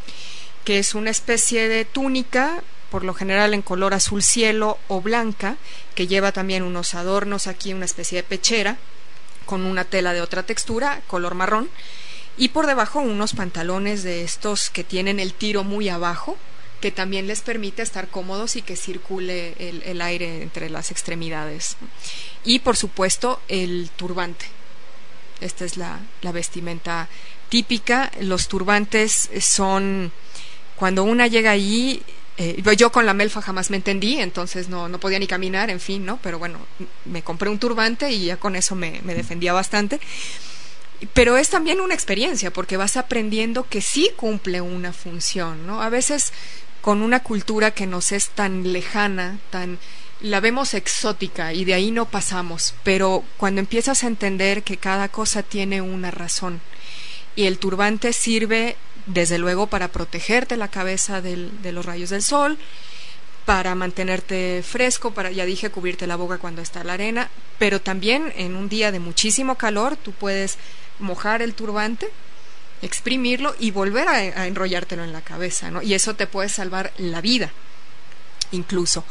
que es una especie de túnica, por lo general en color azul cielo o blanca, que lleva también unos adornos aquí, una especie de pechera, con una tela de otra textura, color marrón, y por debajo unos pantalones de estos que tienen el tiro muy abajo, que también les permite estar cómodos y que circule el aire entre las extremidades. Y por supuesto el turbante. Esta es la vestimenta típica. Los turbantes son, cuando una llega allí, yo con la melfa jamás me entendí, entonces no podía ni caminar, en fin, ¿no? Pero bueno, me compré un turbante y ya con eso me defendía bastante. Pero es también una experiencia, porque vas aprendiendo que sí cumple una función, ¿no? A veces con una cultura que nos es tan lejana, la vemos exótica y de ahí no pasamos, pero cuando empiezas a entender que cada cosa tiene una razón, y el turbante sirve desde luego para protegerte la cabeza de los rayos del sol, para mantenerte fresco, para, ya dije, cubrirte la boca cuando está la arena, pero también en un día de muchísimo calor tú puedes mojar el turbante, exprimirlo y volver a enrollártelo en la cabeza, ¿no? Y eso te puede salvar la vida, incluso.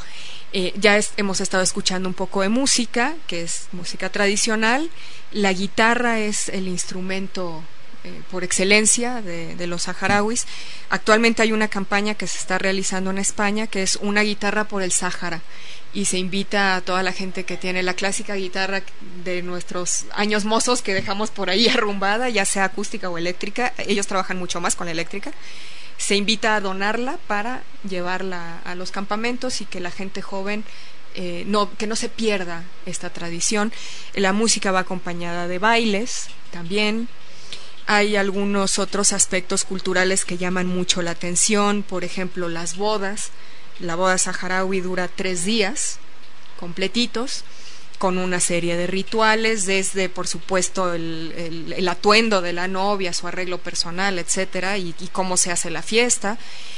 Hemos estado escuchando un poco de música, que es música tradicional. La guitarra es el instrumento por excelencia de los saharauis. Actualmente hay una campaña que se está realizando en España, que es una guitarra por el Sáhara, y se invita a toda la gente que tiene la clásica guitarra de nuestros años mozos que dejamos por ahí arrumbada, ya sea acústica o eléctrica. Ellos trabajan mucho más con la eléctrica. Se invita a donarla para llevarla a los campamentos y que la gente joven que no se pierda esta tradición. La música va acompañada de bailes también. Hay algunos otros aspectos culturales que llaman mucho la atención, por ejemplo, las bodas. La boda saharaui dura 3 días completitos, con una serie de rituales, desde, por supuesto, el atuendo de la novia, su arreglo personal, etcétera, y cómo se hace la fiesta.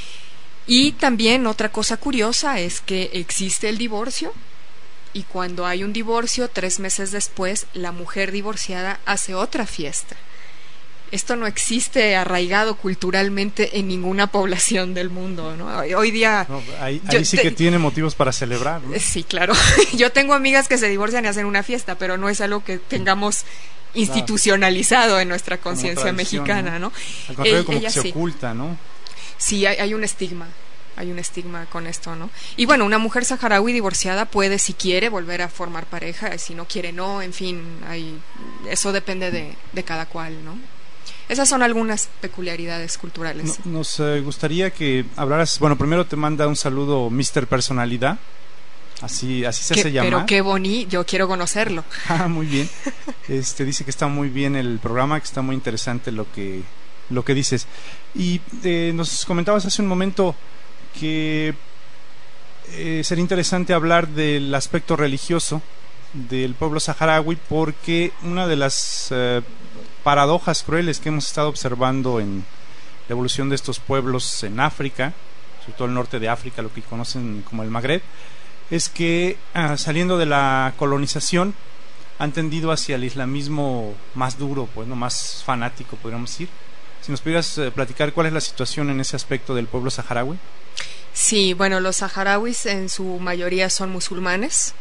Y también otra cosa curiosa es que existe el divorcio, y cuando hay un divorcio, 3 meses después, la mujer divorciada hace otra fiesta. Esto no existe arraigado culturalmente en ninguna población del mundo, ¿no? Hoy día... No, ahí sí que tiene motivos para celebrar, ¿no? Sí, claro. Yo tengo amigas que se divorcian y hacen una fiesta, pero no es algo que tengamos institucionalizado en nuestra conciencia mexicana, ¿no? Al contrario, como que se oculta, ¿no? Sí, hay un estigma. Hay un estigma con esto, ¿no? Y bueno, una mujer saharaui divorciada puede, si quiere, volver a formar pareja, si no quiere, no, en fin, eso depende de cada cual, ¿no? Esas son algunas peculiaridades culturales. Nos gustaría que hablaras, bueno, primero te manda un saludo Mr. Personalidad, así se hace llamar. Pero qué bonito, yo quiero conocerlo. Muy bien. Dice que está muy bien el programa, que está muy interesante lo que dices. Y nos comentabas hace un momento que sería interesante hablar del aspecto religioso del pueblo saharaui, porque una de las paradojas crueles que hemos estado observando en la evolución de estos pueblos en África, sobre todo el norte de África, lo que conocen como el Magreb, es que saliendo de la colonización han tendido hacia el islamismo más duro, pues no, más fanático, podríamos decir. Si nos pudieras platicar cuál es la situación en ese aspecto del pueblo saharaui. Sí, bueno, los saharauis en su mayoría son musulmanes,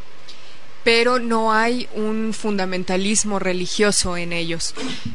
pero no hay un fundamentalismo religioso en ellos.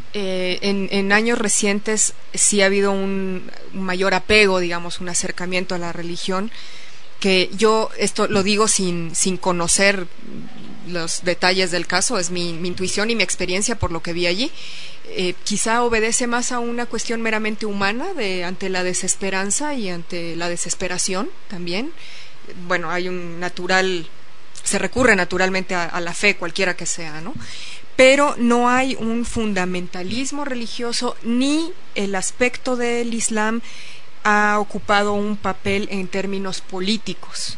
En años recientes sí ha habido un mayor apego, digamos, un acercamiento a la religión, que yo esto lo digo sin conocer los detalles del caso, es mi intuición y mi experiencia por lo que vi allí. Quizá obedece más a una cuestión meramente humana ante la desesperanza y ante la desesperación también. Bueno, hay un natural... Se recurre naturalmente a la fe, cualquiera que sea, ¿no? Pero no hay un fundamentalismo religioso, ni el aspecto del Islam ha ocupado un papel en términos políticos.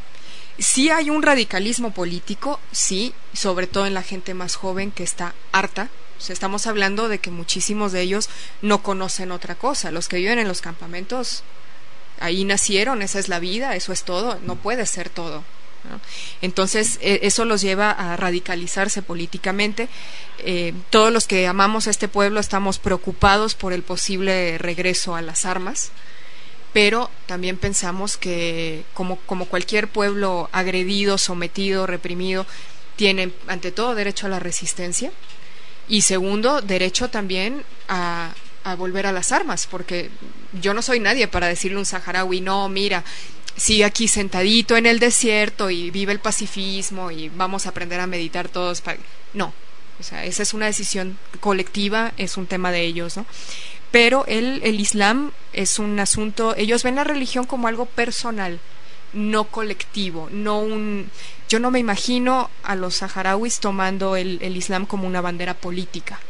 Sí hay un radicalismo político, sí, sobre todo en la gente más joven que está harta. O sea, estamos hablando de que muchísimos de ellos no conocen otra cosa. Los que viven en los campamentos, ahí nacieron, esa es la vida, eso es todo, no puede ser todo, ¿no? Entonces eso los lleva a radicalizarse políticamente. Todos los que amamos a este pueblo estamos preocupados por el posible regreso a las armas, pero también pensamos que como cualquier pueblo agredido, sometido, reprimido, tiene ante todo derecho a la resistencia y segundo, derecho también a volver a las armas, porque yo no soy nadie para decirle a un saharaui, no, mira, sigue aquí sentadito en el desierto y vive el pacifismo y vamos a aprender a meditar todos. No, o sea, esa es una decisión colectiva, es un tema de ellos, ¿no? Pero el Islam es un asunto, ellos ven la religión como algo personal, no colectivo, yo no me imagino a los saharauis tomando el Islam como una bandera política,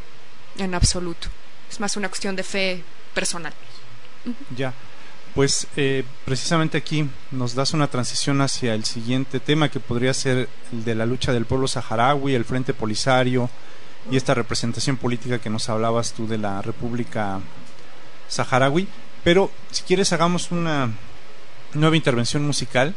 en absoluto. Es más una cuestión de fe personal. Ya. Pues precisamente aquí nos das una transición hacia el siguiente tema, que podría ser el de la lucha del pueblo saharaui, el Frente Polisario y esta representación política que nos hablabas tú de la República Saharaui. Pero si quieres hagamos una nueva intervención musical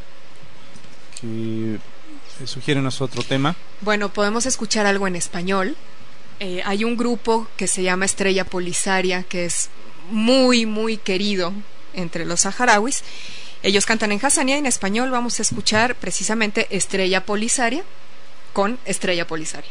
que sugiérenos otro tema. Bueno, podemos escuchar algo en español. Hay un grupo que se llama Estrella Polisaria, que es muy, muy querido entre los saharauis. Ellos cantan en hassania y en español vamos a escuchar precisamente Estrella Polisaria con Estrella Polisaria.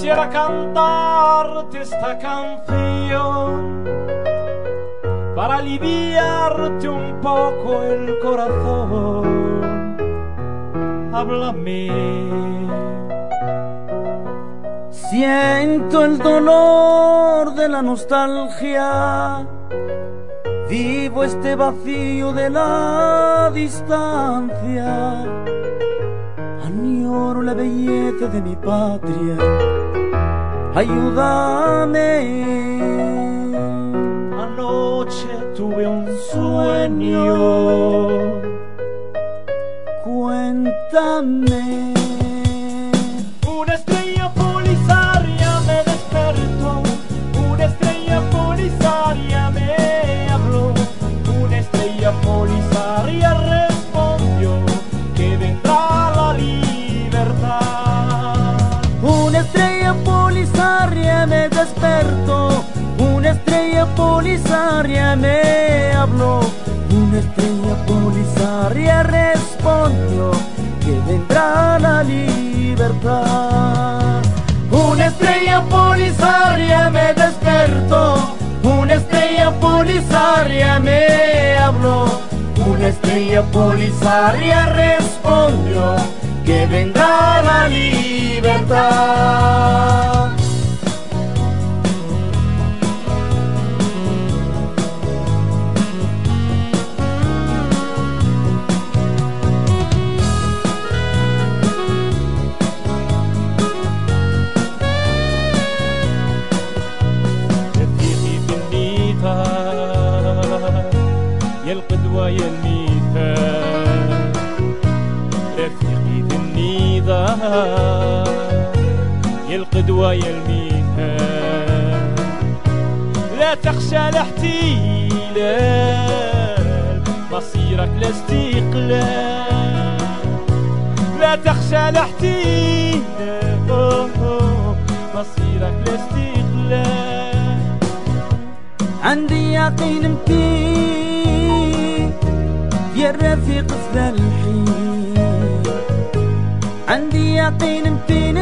Quisiera cantarte esta canción para aliviarte un poco el corazón. Háblame. Siento el dolor de la nostalgia, vivo este vacío de la distancia, añoro la belleza de mi patria, ayúdame. Anoche tuve un sueño, cuéntame. Una estrella polisaria me despertó, una estrella polisaria me habló, una estrella polisaria respondió que vendrá la libertad. Una estrella polisaria me despertó, una estrella polisaria me habló, una estrella polisaria respondió que vendrá la libertad. Una estrella polisaria me despertó, una estrella polisaria me habló, una estrella polisaria respondió que vendrá la libertad. يا القدوة يا الميثاق رفيقي في النضال يا القدوة يا الميثاق لا تخشى الاحتلال مصيرك الاستقلال لا تخشى الاحتلال مصيرك الاستقلال عندي يقين فيك يا الرفيق ذا الحين، عندي يقين متين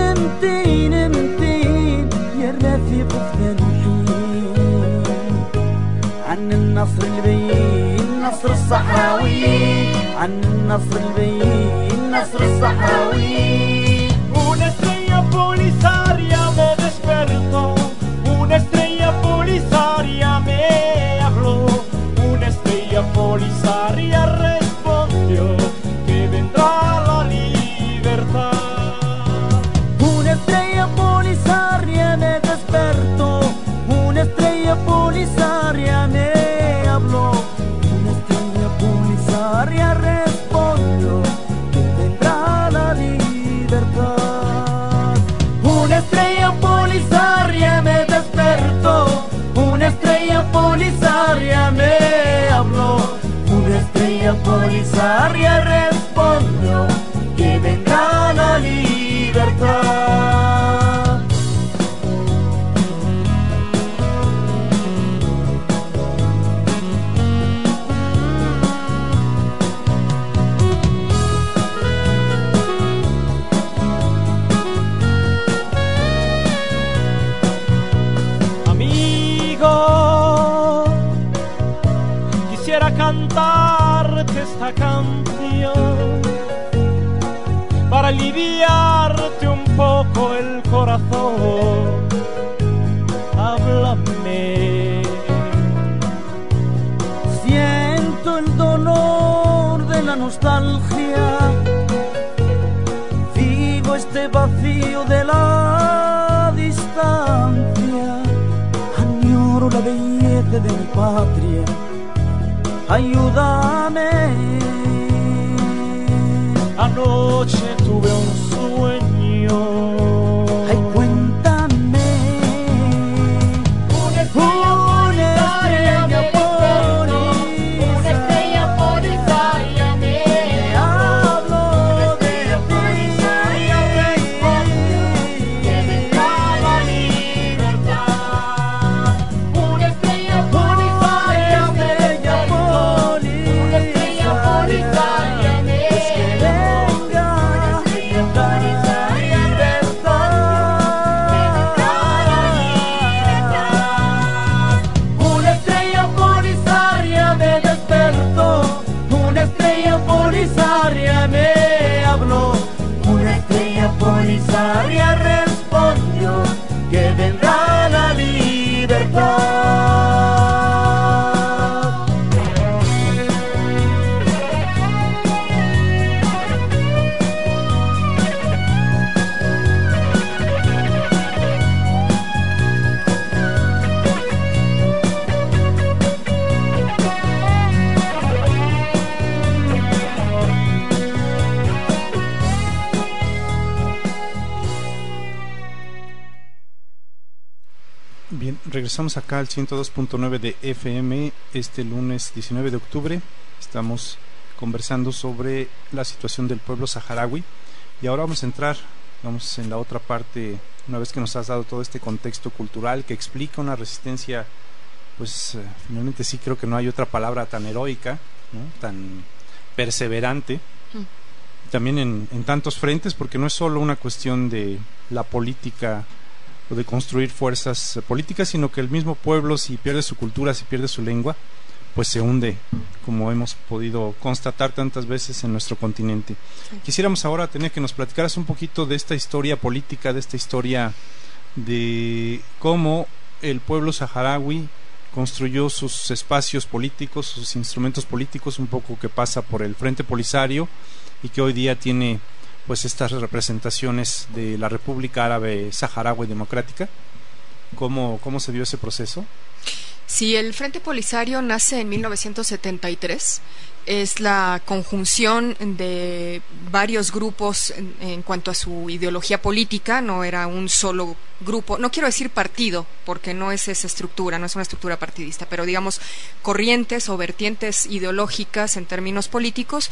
يا الرفيق ذا الحين، عن النصر البين نصر الصحراوي، عن النصر البين نصر الصحراوي. Una estrella polisaria me despertó, una estrella polisaria me habló, una estrella polisaria respondió que vendrá la libertad. Una estrella polisaria me despertó, una estrella polisaria me habló, una estrella polisaria respondió que vendrá la libertad. Una estrella polisaria me despertó, una estrella polisaria me habló, una estrella polisaria respondió que vendrá la libertad. Amigo, quisiera cantarte esta canción para aliviarte un poco el corazón. Háblame. Siento el dolor de la nostalgia, vivo este vacío de la distancia, añoro la belleza de mi patria, ayúdame. Anoche tuve un sueño. Ay, cuéntame. Una estrella polisaria me habló de ti. Que vendrá la libertad. Una estrella polisaria me habló. Una estrella polisaria me habló. Sarria respondió que vendrá la libertad. Bien, regresamos acá al 102.9 de FM este lunes 19 de octubre. Estamos conversando sobre la situación del pueblo saharaui y ahora vamos a entrar, vamos en la otra parte, una vez que nos has dado todo este contexto cultural que explica una resistencia, pues finalmente sí creo que no hay otra palabra tan heroica, ¿no? Tan perseverante, también en tantos frentes, porque no es solo una cuestión de la política o de construir fuerzas políticas, sino que el mismo pueblo, si pierde su cultura, si pierde su lengua, pues se hunde, como hemos podido constatar tantas veces en nuestro continente. Sí. Quisiéramos ahora tener que nos platicaras un poquito de esta historia política, de esta historia de cómo el pueblo saharaui construyó sus espacios políticos, sus instrumentos políticos, un poco que pasa por el Frente Polisario y que hoy día tiene pues estas representaciones de la República Árabe Saharaui Democrática. ¿Cómo se dio ese proceso? Sí, el Frente Polisario nace en 1973. Es la conjunción de varios grupos en cuanto a su ideología política. No era un solo grupo, no quiero decir partido, porque no es esa estructura, no es una estructura partidista, pero digamos corrientes o vertientes ideológicas en términos políticos.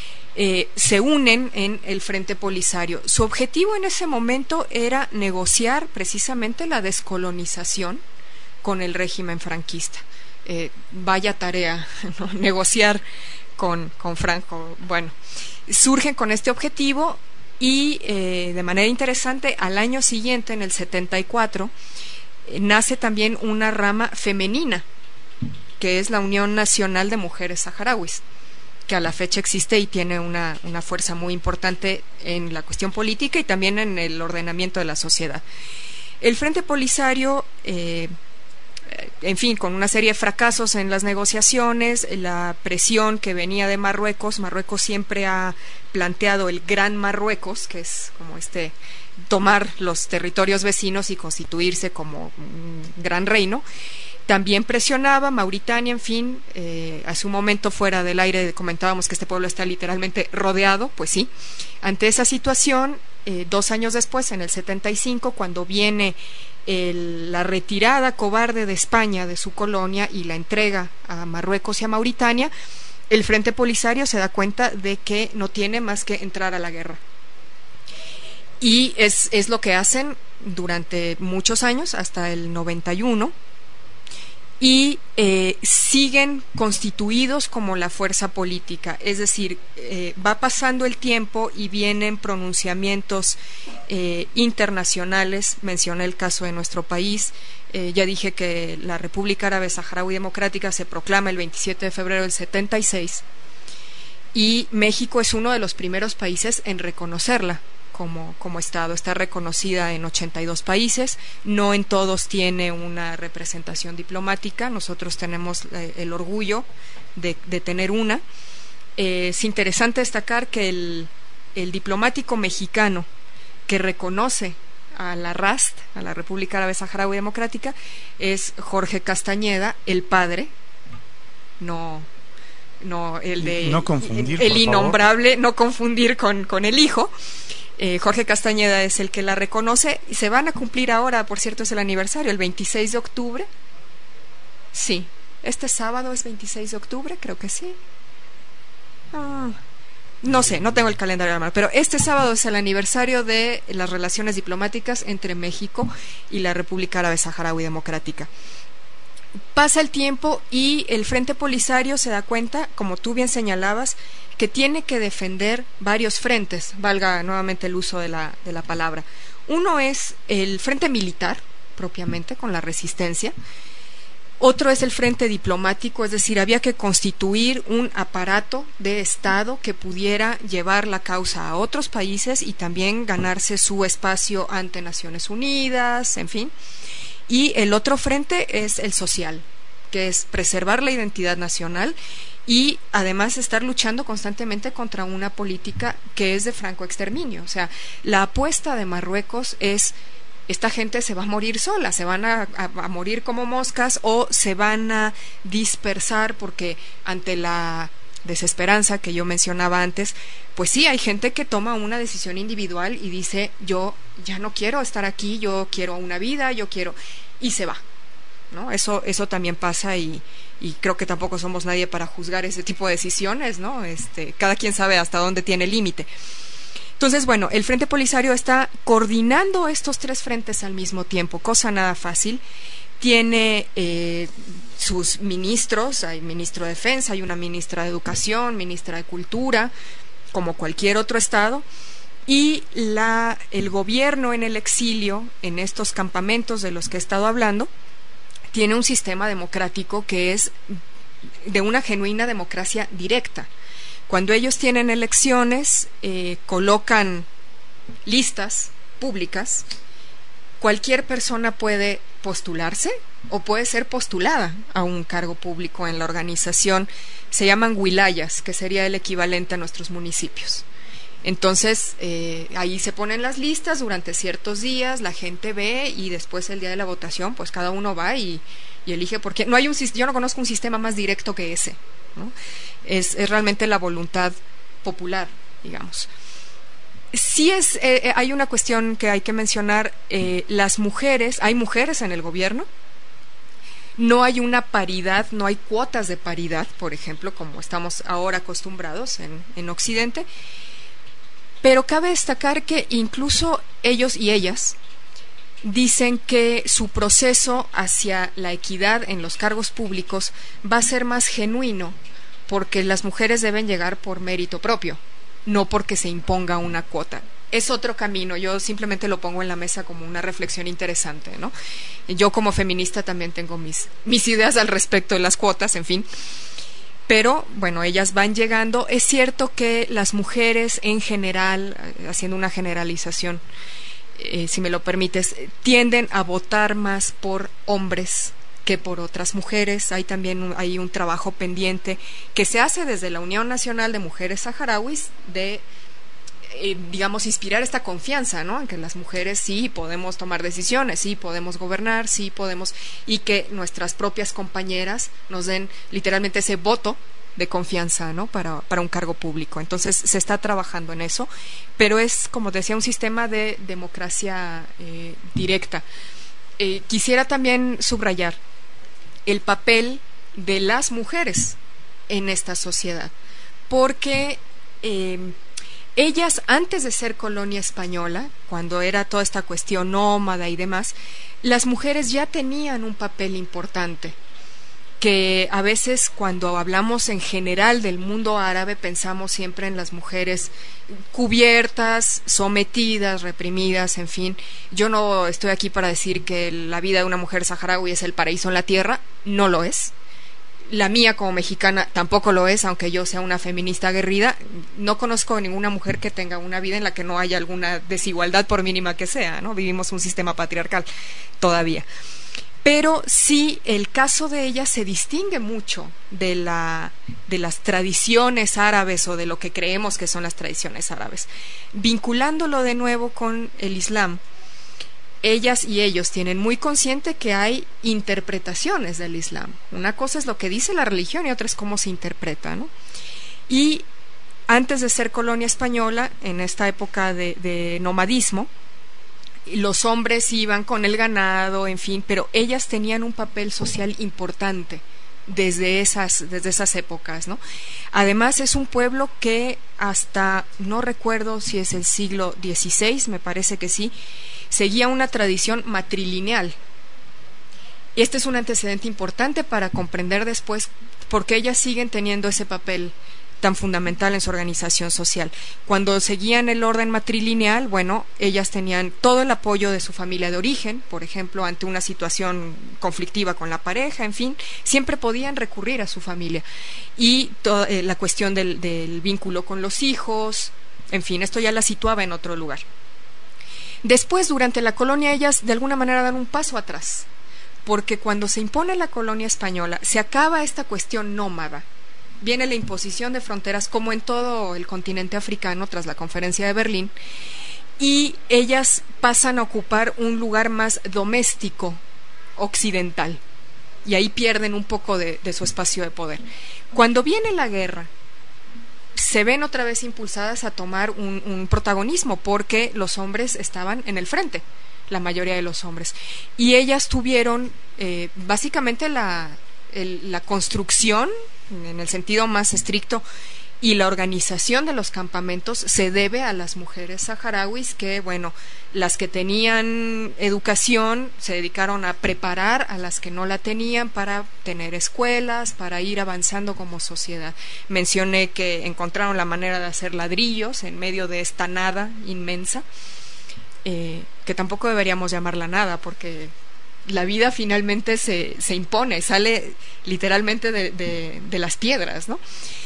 Se unen en el Frente Polisario. Su objetivo en ese momento era negociar precisamente la descolonización con el régimen franquista. Vaya tarea, ¿no? Negociar con Franco. Bueno, surgen con este objetivo y de manera interesante, al año siguiente, en el 74, nace también una rama femenina, que es la Unión Nacional de Mujeres Saharauis, que a la fecha existe y tiene una fuerza muy importante en la cuestión política y también en el ordenamiento de la sociedad. El Frente Polisario, en fin, con una serie de fracasos en las negociaciones, la presión que venía de Marruecos siempre ha planteado el Gran Marruecos, que es como tomar los territorios vecinos y constituirse como un gran reino. También presionaba Mauritania, en fin, a su momento fuera del aire comentábamos que este pueblo está literalmente rodeado, pues sí. Ante esa situación, 2 años después, en el 75, cuando viene la retirada cobarde de España de su colonia y la entrega a Marruecos y a Mauritania, el Frente Polisario se da cuenta de que no tiene más que entrar a la guerra. Y es lo que hacen durante muchos años, hasta el 91, y siguen constituidos como la fuerza política, es decir, va pasando el tiempo y vienen pronunciamientos internacionales. Mencioné el caso de nuestro país, ya dije que la República Árabe Saharaui Democrática se proclama el 27 de febrero del 76 y México es uno de los primeros países en reconocerla como Estado. Está reconocida en 82 países, no en todos tiene una representación diplomática. Nosotros tenemos el orgullo de tener una. Es interesante destacar que el diplomático mexicano que reconoce a la RASD, a la República Árabe Saharaui Democrática, es Jorge Castañeda, el padre, no el de no confundir, el innombrable, no confundir con el hijo. Jorge Castañeda es el que la reconoce y se van a cumplir ahora, por cierto, es el aniversario, el 26 de octubre. Sí, este sábado es 26 de octubre, creo que sí. No sé, no tengo el calendario a la mano, pero este sábado es el aniversario de las relaciones diplomáticas entre México y la República Árabe Saharaui Democrática. Pasa el tiempo y el Frente Polisario se da cuenta, como tú bien señalabas, que tiene que defender varios frentes, valga nuevamente el uso de la palabra. Uno es el frente militar, propiamente, con la resistencia, Otro es el frente diplomático, es decir, había que constituir un aparato de Estado que pudiera llevar la causa a otros países y también ganarse su espacio ante Naciones Unidas, en fin. Y el otro frente es el social, que es preservar la identidad nacional y además estar luchando constantemente contra una política que es de franco exterminio. O sea, la apuesta de Marruecos es: esta gente se va a morir sola, se van a morir como moscas o se van a dispersar, porque ante la desesperanza que yo mencionaba antes, pues sí, hay gente que toma una decisión individual y dice: yo ya no quiero estar aquí, yo quiero una vida, yo quiero, y se va, ¿no? Eso también pasa y creo que tampoco somos nadie para juzgar ese tipo de decisiones, ¿no? Cada quien sabe hasta dónde tiene límite. Entonces, bueno, el Frente Polisario está coordinando estos tres frentes al mismo tiempo, cosa nada fácil. Tiene sus ministros, hay ministro de Defensa, hay una ministra de Educación, ministra de Cultura, como cualquier otro estado, y el gobierno en el exilio, en estos campamentos de los que he estado hablando, tiene un sistema democrático que es de una genuina democracia directa. Cuando ellos tienen elecciones, colocan listas públicas, cualquier persona puede postularse o puede ser postulada a un cargo público en la organización. Se llaman wilayas, que sería el equivalente a nuestros municipios. Entonces, ahí se ponen las listas durante ciertos días, la gente ve y después el día de la votación, pues cada uno va y elige, porque no hay yo no conozco un sistema más directo que ese, ¿no? Es realmente la voluntad popular, digamos. Sí hay una cuestión que hay que mencionar, las mujeres, hay mujeres en el gobierno, no hay una paridad, no hay cuotas de paridad, por ejemplo, como estamos ahora acostumbrados en Occidente, pero cabe destacar que incluso ellos y ellas dicen que su proceso hacia la equidad en los cargos públicos va a ser más genuino, porque las mujeres deben llegar por mérito propio, no porque se imponga una cuota. Es otro camino, yo simplemente lo pongo en la mesa como una reflexión interesante, ¿no? Yo como feminista también tengo mis ideas al respecto de las cuotas, en fin. Pero, bueno, ellas van llegando. Es cierto que las mujeres en general, haciendo una generalización, si me lo permites, tienden a votar más por hombres que por otras mujeres. Hay también hay un trabajo pendiente que se hace desde la Unión Nacional de Mujeres Saharauis de, digamos, inspirar esta confianza, ¿no? En que las mujeres sí podemos tomar decisiones, sí podemos gobernar, sí podemos, y que nuestras propias compañeras nos den literalmente ese voto de confianza, ¿no? Para un cargo público. Entonces se está trabajando en eso, pero es, como decía, un sistema de democracia directa. Quisiera también subrayar el papel de las mujeres en esta sociedad, porque ellas, antes de ser colonia española, cuando era toda esta cuestión nómada y demás, las mujeres ya tenían un papel importante, que a veces cuando hablamos en general del mundo árabe pensamos siempre en las mujeres cubiertas, sometidas, reprimidas, en fin. Yo no estoy aquí para decir que la vida de una mujer saharaui es el paraíso en la tierra, no lo es. La mía como mexicana tampoco lo es, aunque yo sea una feminista aguerrida. No conozco ninguna mujer que tenga una vida en la que no haya alguna desigualdad, por mínima que sea, ¿no? Vivimos un sistema patriarcal todavía. Pero sí, el caso de ella se distingue mucho de las tradiciones árabes o de lo que creemos que son las tradiciones árabes. Vinculándolo de nuevo con el Islam, ellas y ellos tienen muy consciente que hay interpretaciones del Islam. Una cosa es lo que dice la religión y otra es cómo se interpreta, ¿no? Y antes de ser colonia española, en esta época de nomadismo, los hombres iban con el ganado, en fin, pero ellas tenían un papel social importante desde esas épocas, ¿no? Además es un pueblo que hasta, no recuerdo si es el siglo XVI, me parece que sí, seguía una tradición matrilineal. Y este es un antecedente importante para comprender después por qué ellas siguen teniendo ese papel tan fundamental en su organización social. Cuando seguían el orden matrilineal, bueno, ellas tenían todo el apoyo de su familia de origen, por ejemplo, ante una situación conflictiva con la pareja, en fin, siempre podían recurrir a su familia. Y la cuestión del vínculo con los hijos, en fin, esto ya la situaba en otro lugar. Después, durante la colonia, ellas de alguna manera dan un paso atrás, porque cuando se impone la colonia española, se acaba esta cuestión nómada. Viene la imposición de fronteras, como en todo el continente africano, tras la Conferencia de Berlín, y ellas pasan a ocupar un lugar más doméstico, occidental, y ahí pierden un poco de su espacio de poder. Cuando viene la guerra, se ven otra vez impulsadas a tomar un protagonismo, porque los hombres estaban en el frente, la mayoría de los hombres, y ellas tuvieron básicamente la construcción, en el sentido más estricto, y la organización de los campamentos se debe a las mujeres saharauis que, bueno, las que tenían educación se dedicaron a preparar a las que no la tenían para tener escuelas, para ir avanzando como sociedad. Mencioné que encontraron la manera de hacer ladrillos en medio de esta nada inmensa, que tampoco deberíamos llamarla nada, porque la vida finalmente se impone, sale literalmente de las piedras, ¿no?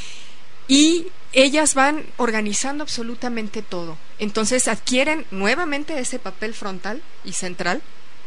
Y ellas van organizando absolutamente todo. Entonces adquieren nuevamente ese papel frontal y central.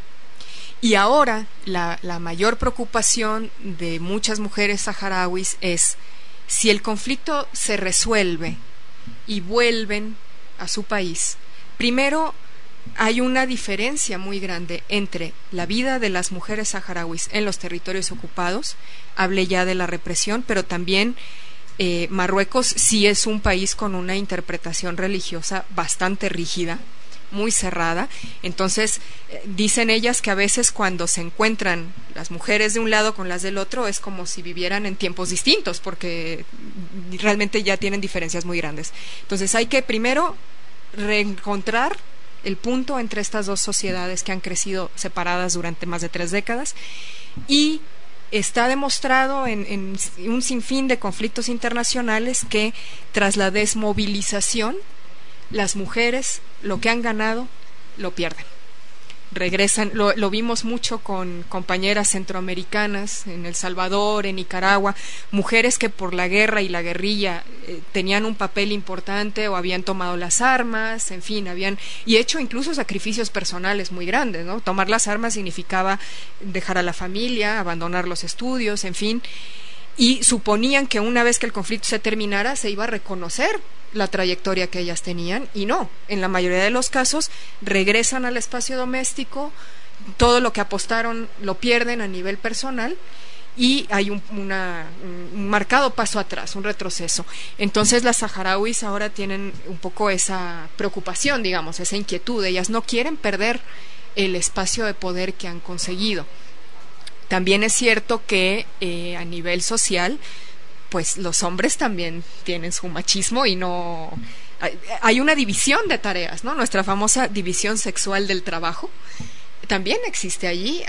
Y ahora la mayor preocupación de muchas mujeres saharauis es: si el conflicto se resuelve y vuelven a su país, primero hay una diferencia muy grande entre la vida de las mujeres saharauis en los territorios ocupados. Hablé ya de la represión, pero también Marruecos sí es un país con una interpretación religiosa bastante rígida, muy cerrada. Entonces dicen ellas que a veces cuando se encuentran las mujeres de un lado con las del otro es como si vivieran en tiempos distintos, porque realmente ya tienen diferencias muy grandes. Entonces hay que primero reencontrar el punto entre estas dos sociedades que han crecido separadas durante más de 3 décadas, y está demostrado en un sinfín de conflictos internacionales que tras la desmovilización, las mujeres lo que han ganado lo pierden. Regresan, lo vimos mucho con compañeras centroamericanas en El Salvador, en Nicaragua, mujeres que por la guerra y la guerrilla tenían un papel importante o habían tomado las armas, en fin, habían hecho incluso sacrificios personales muy grandes, ¿no? Tomar las armas significaba dejar a la familia, abandonar los estudios, en fin, y suponían que una vez que el conflicto se terminara se iba a reconocer la trayectoria que ellas tenían, y no, en la mayoría de los casos regresan al espacio doméstico, todo lo que apostaron lo pierden a nivel personal, y hay un marcado paso atrás, un retroceso. Entonces las saharauis ahora tienen un poco esa preocupación, digamos, esa inquietud. Ellas no quieren perder el espacio de poder que han conseguido. También es cierto que a nivel social, pues los hombres también tienen su machismo y no hay una división de tareas, ¿no? Nuestra famosa división sexual del trabajo también existe allí.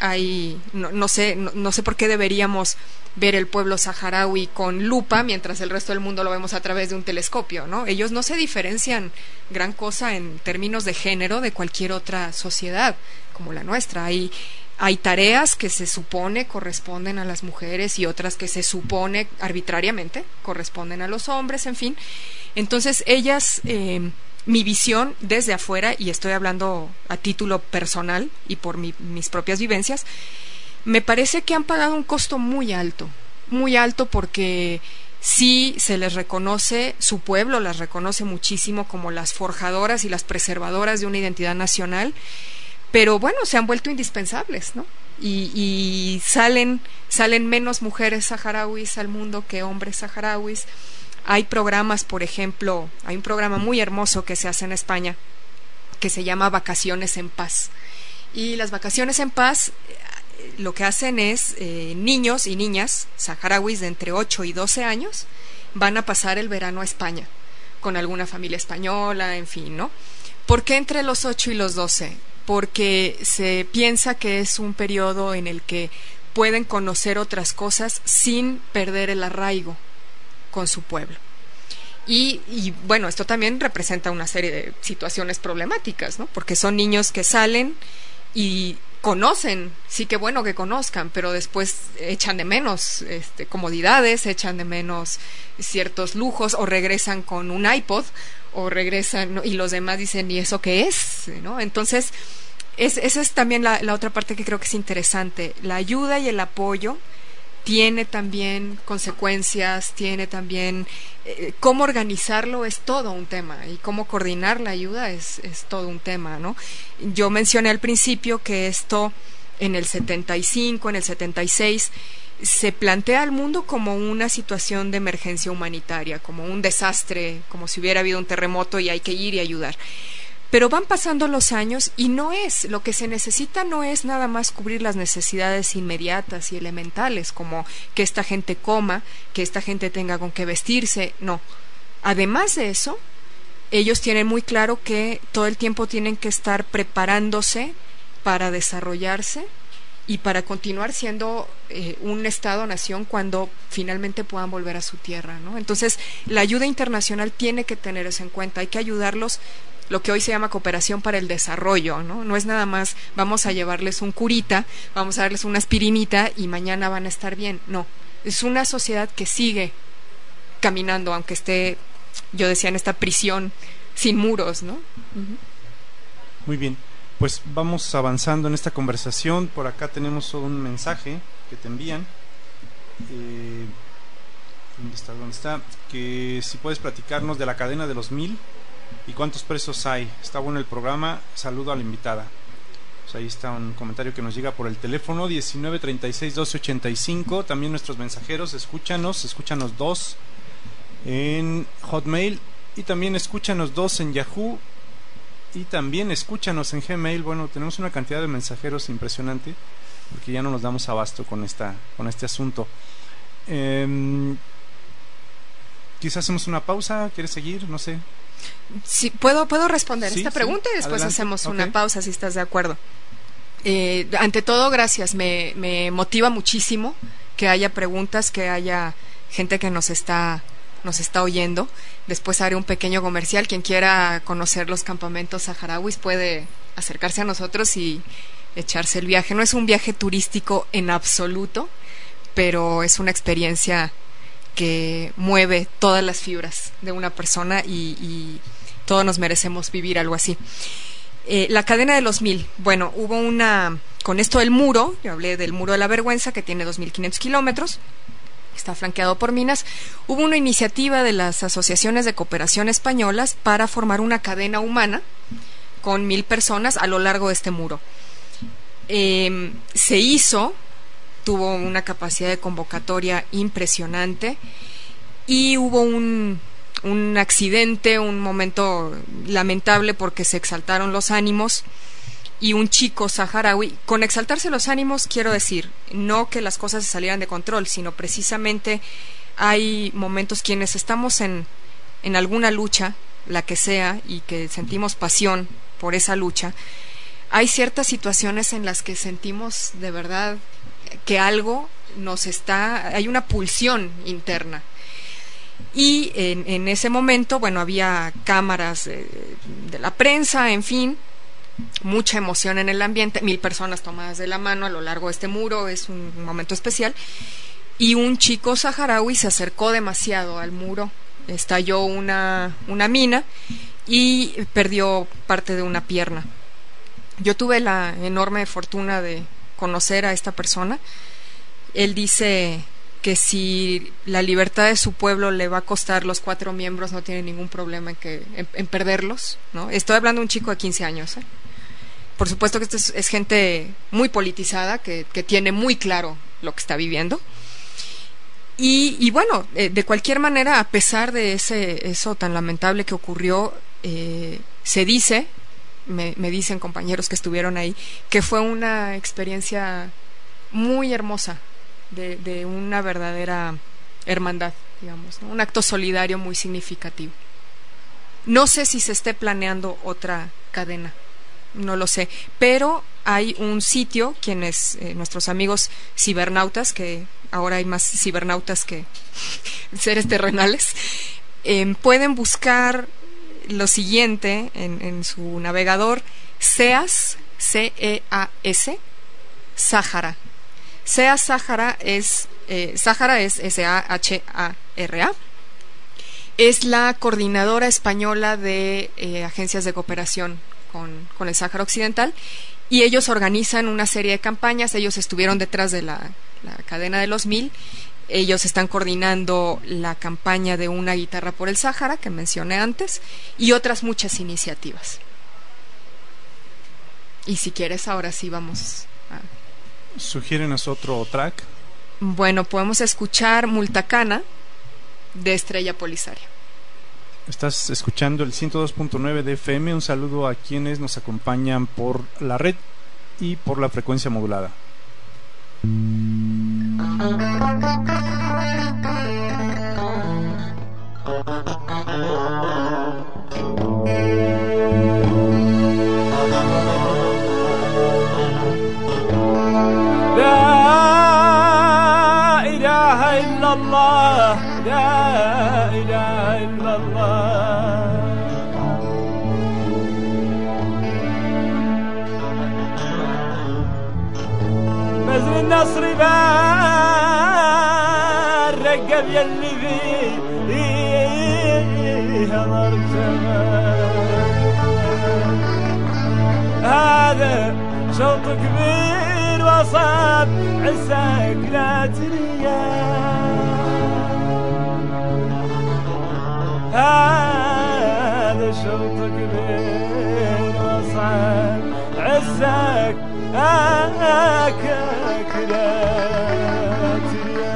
No sé por qué deberíamos ver el pueblo saharaui con lupa mientras el resto del mundo lo vemos a través de un telescopio, ¿no? Ellos no se diferencian gran cosa en términos de género de cualquier otra sociedad como la nuestra. Hay tareas que se supone corresponden a las mujeres y otras que se supone arbitrariamente corresponden a los hombres, en fin. Entonces ellas, mi visión desde afuera, y estoy hablando a título personal y por mis propias vivencias, me parece que han pagado un costo muy alto porque sí se les reconoce, su pueblo las reconoce muchísimo como las forjadoras y las preservadoras de una identidad nacional, pero bueno, se han vuelto indispensables, ¿no? Y salen menos mujeres saharauis al mundo que hombres saharauis. Hay programas, por ejemplo, hay un programa muy hermoso que se hace en España que se llama Vacaciones en Paz. Y las Vacaciones en Paz lo que hacen es niños y niñas saharauis de entre 8 y 12 años van a pasar el verano a España con alguna familia española, en fin, ¿no? ¿Por qué entre los 8 y los 12? Porque se piensa que es un periodo en el que pueden conocer otras cosas sin perder el arraigo con su pueblo. Y bueno, esto también representa una serie de situaciones problemáticas, ¿no? Porque son niños que salen y conocen, sí que bueno que conozcan, pero después echan de menos comodidades, echan de menos ciertos lujos, o regresan con un iPod, o regresan, ¿no? Y los demás dicen, ¿y eso qué es? ¿No? Entonces, esa es también la otra parte que creo que es interesante. La ayuda y el apoyo tiene también consecuencias, tiene también cómo organizarlo es todo un tema, y cómo coordinar la ayuda es todo un tema, ¿no? Yo mencioné al principio que esto en el 75, en el 76 se plantea al mundo como una situación de emergencia humanitaria, como un desastre, como si hubiera habido un terremoto y hay que ir y ayudar. Pero van pasando los años y lo que se necesita no es nada más cubrir las necesidades inmediatas y elementales, como que esta gente coma, que esta gente tenga con qué vestirse, no. Además de eso, ellos tienen muy claro que todo el tiempo tienen que estar preparándose para desarrollarse y para continuar siendo un Estado-nación cuando finalmente puedan volver a su tierra, ¿no? Entonces, la ayuda internacional tiene que tener eso en cuenta, hay que ayudarlos, lo que hoy se llama cooperación para el desarrollo, ¿no? No es nada más vamos a llevarles un curita, vamos a darles una aspirinita y mañana van a estar bien, no. Es una sociedad que sigue caminando, aunque esté, yo decía, en esta prisión sin muros, ¿no? Uh-huh. Muy bien, pues vamos avanzando en esta conversación. Por acá tenemos un mensaje que te envían. ¿Dónde está? Que si puedes platicarnos de la cadena de los 1000 y cuántos presos hay. Está bueno el programa. Saludo a la invitada. Pues ahí está un comentario que nos llega por el teléfono 1936-1285. También nuestros mensajeros, escúchanos 2 en Hotmail, y también escúchanos 2 en Yahoo, y también escúchanos en Gmail. Bueno, tenemos una cantidad de mensajeros impresionante, porque ya no nos damos abasto con este asunto. Quizás hacemos una pausa. ¿Quieres seguir? No sé. Sí, puedo responder esta pregunta y después adelante. Hacemos una pausa, si estás de acuerdo. Ante todo, gracias. Me motiva muchísimo que haya preguntas, que haya gente que nos está oyendo. Después haré un pequeño comercial. Quien quiera conocer los campamentos saharauis puede acercarse a nosotros y echarse el viaje. No es un viaje turístico en absoluto, pero es una experiencia que mueve todas las fibras de una persona, y todos nos merecemos vivir algo así. La cadena de los 1000. Bueno, hubo con esto del muro, yo hablé del muro de la vergüenza, que tiene 2.500 kilómetros, está flanqueado por minas. Hubo una iniciativa de las asociaciones de cooperación españolas para formar una cadena humana con 1000 personas a lo largo de este muro. Se hizo, tuvo una capacidad de convocatoria impresionante, y hubo un accidente, un momento lamentable, porque se exaltaron los ánimos, y un chico saharaui, con exaltarse los ánimos quiero decir, no que las cosas se salieran de control, sino precisamente hay momentos quienes estamos en alguna lucha, la que sea, y que sentimos pasión por esa lucha, hay ciertas situaciones en las que sentimos de verdad que algo hay una pulsión interna. Y en ese momento, bueno, había cámaras de la prensa, en fin, mucha emoción en el ambiente, 1000 personas tomadas de la mano a lo largo de este muro, es un momento especial, y un chico saharaui se acercó demasiado al muro, estalló una mina y perdió parte de una pierna. Yo tuve la enorme fortuna de conocer a esta persona. Él dice que si la libertad de su pueblo le va a costar los 4 miembros, no tiene ningún problema en perderlos, ¿no? Estoy hablando de un chico de 15 años, ¿eh? Por supuesto que esto es gente muy politizada, que tiene muy claro lo que está viviendo. Y bueno, de cualquier manera, a pesar de eso tan lamentable que ocurrió, se dice, me dicen compañeros que estuvieron ahí, que fue una experiencia muy hermosa, de una verdadera hermandad, digamos, ¿no? Un acto solidario muy significativo. No sé si se esté planeando otra cadena, no lo sé, pero hay un sitio, nuestros amigos cibernautas, que ahora hay más cibernautas que seres terrenales, pueden buscar lo siguiente en su navegador: CEAS, C-E-A-S, Sáhara. CEAS Sáhara es S-A-H-A-R-A. Es la coordinadora española de agencias de cooperación con el Sáhara Occidental, y ellos organizan una serie de campañas. Ellos estuvieron detrás de la cadena de los 1000. Ellos están coordinando la campaña de una guitarra por el Sáhara, que mencioné antes, y otras muchas iniciativas. Y si quieres, ahora sí vamos a... Sugiérenos otro track. Bueno, podemos escuchar Multacana, de Estrella Polisario. Estás escuchando el 102.9 de FM. Un saludo a quienes nos acompañan por la red y por la frecuencia modulada. لا إله إلا الله لا إله إلا الله مزن النصر بار رقب يلي فيه نار هذا شوط كبير وصاب عساك لا تريا هذا شوط كبير وصاب عساك هاكك لا تريا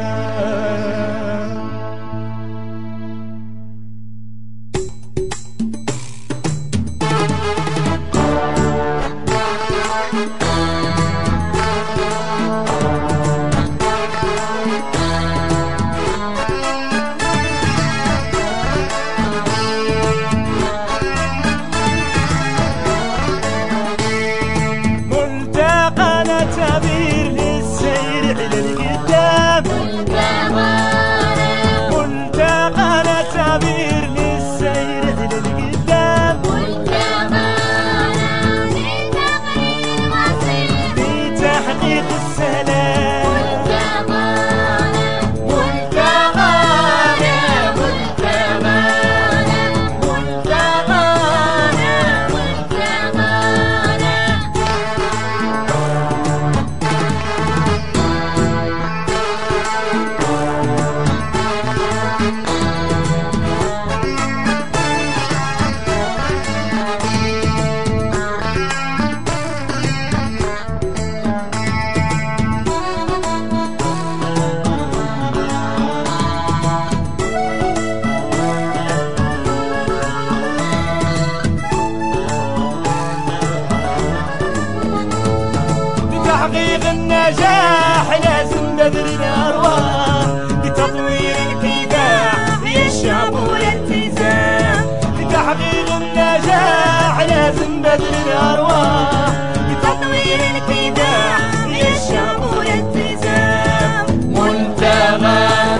النجاح لازم بذل الأرواح لتطوير الكفاح للشعب والالتزام لتحقيق النجاح لازم بذل الأرواح لتطوير الكفاح للشعب والالتزام منتغى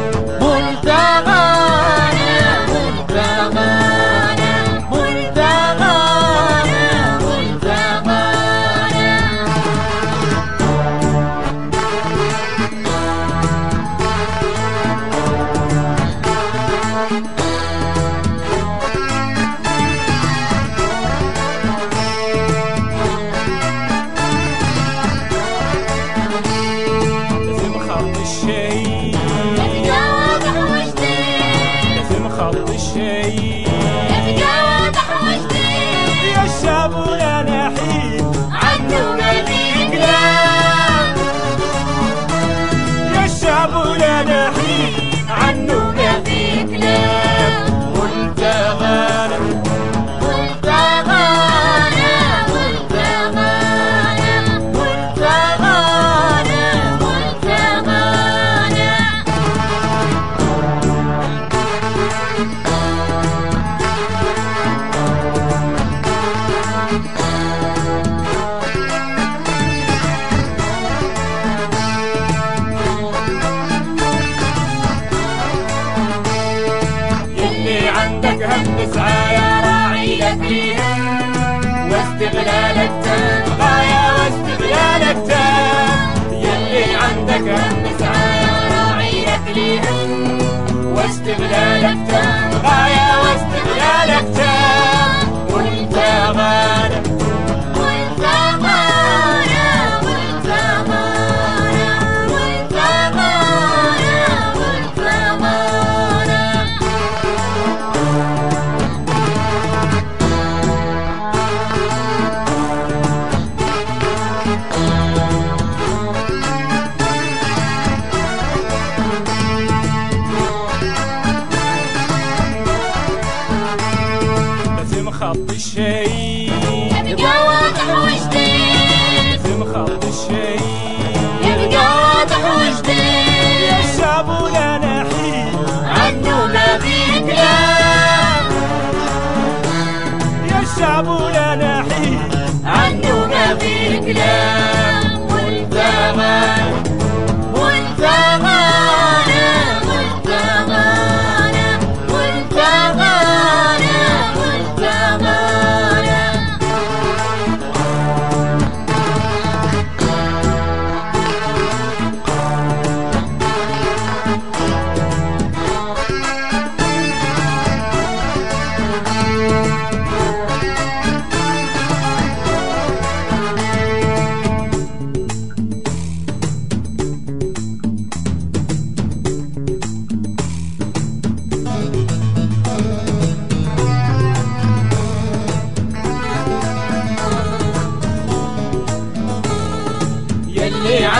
منتغانا منتغانا منتغانا منتغانا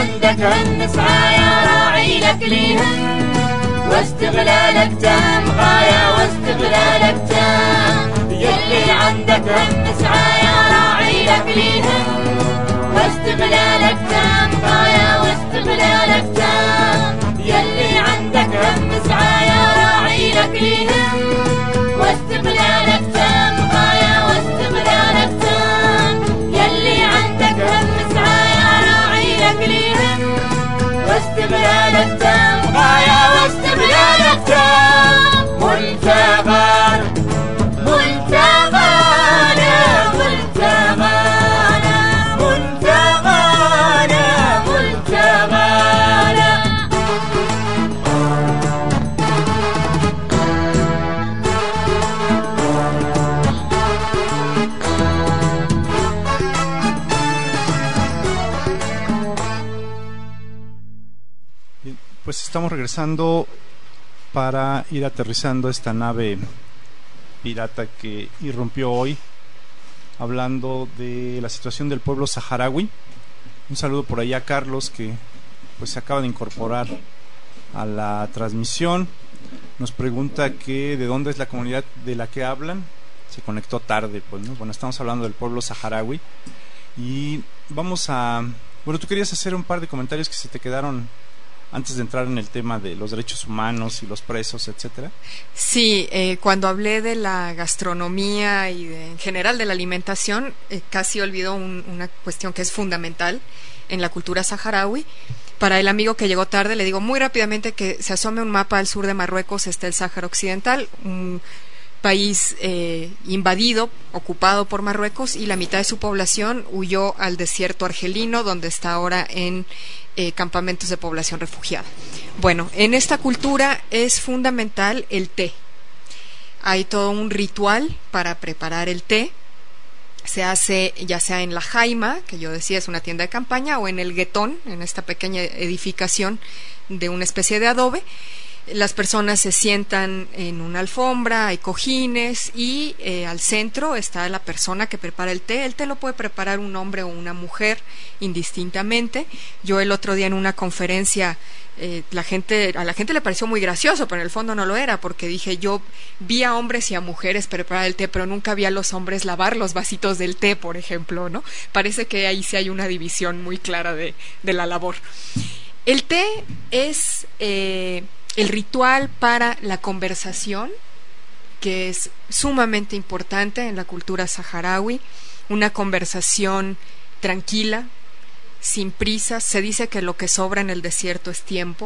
عندك هالنسعى يا راعي لك ليهم واستغلالك تام غاية واستغلالك تام يلي عندك هالنسعى يا راعي لك ليهم واستغلالك تام غاية واستغلالك تام يلي عندك هالنسعى يا راعي لك ليهم واستغلالك تام غاية واستغلالك تام يلي عندك هالنسعى يا راعي لك ليهم واستغلالك تام غاية واستغلالك تام ملتغانا ملتغانا ملتغانا ملتغانا ملتغانا Pues estamos regresando para ir aterrizando esta nave pirata que irrumpió hoy, hablando de la situación del pueblo saharaui. Un saludo por allá a Carlos, que pues se acaba de incorporar a la transmisión. Nos pregunta que de dónde es la comunidad de la que hablan. Se conectó tarde, pues, ¿no? Bueno, estamos hablando del pueblo saharaui y vamos a... Bueno, tú querías hacer un par de comentarios que se te quedaron antes de entrar en el tema de los derechos humanos y los presos, etcétera. Sí, cuando hablé de la gastronomía y en general de la alimentación, casi olvidó una cuestión que es fundamental en la cultura saharaui. Para el amigo que llegó tarde, le digo muy rápidamente que se asome un mapa al sur de Marruecos, está el Sáhara Occidental, un país invadido, ocupado por Marruecos, y la mitad de su población huyó al desierto argelino, donde está ahora en campamentos de población refugiada. Bueno, en esta cultura es fundamental el té. Hay todo un ritual para preparar el té. Se hace ya sea en la jaima, que yo decía es una tienda de campaña, o en el guetón, en esta pequeña edificación de una especie de adobe. Las personas se sientan en una alfombra, hay cojines y al centro está la persona que prepara el té. El té lo puede preparar un hombre o una mujer indistintamente. Yo el otro día en una conferencia a la gente le pareció muy gracioso, pero en el fondo no lo era, porque dije, yo vi a hombres y a mujeres preparar el té, pero nunca vi a los hombres lavar los vasitos del té, por ejemplo, ¿no? Parece que ahí sí hay una división muy clara de la labor. El té es el ritual para la conversación, que es sumamente importante en la cultura saharaui, una conversación tranquila, sin prisas. Se dice que lo que sobra en el desierto es tiempo,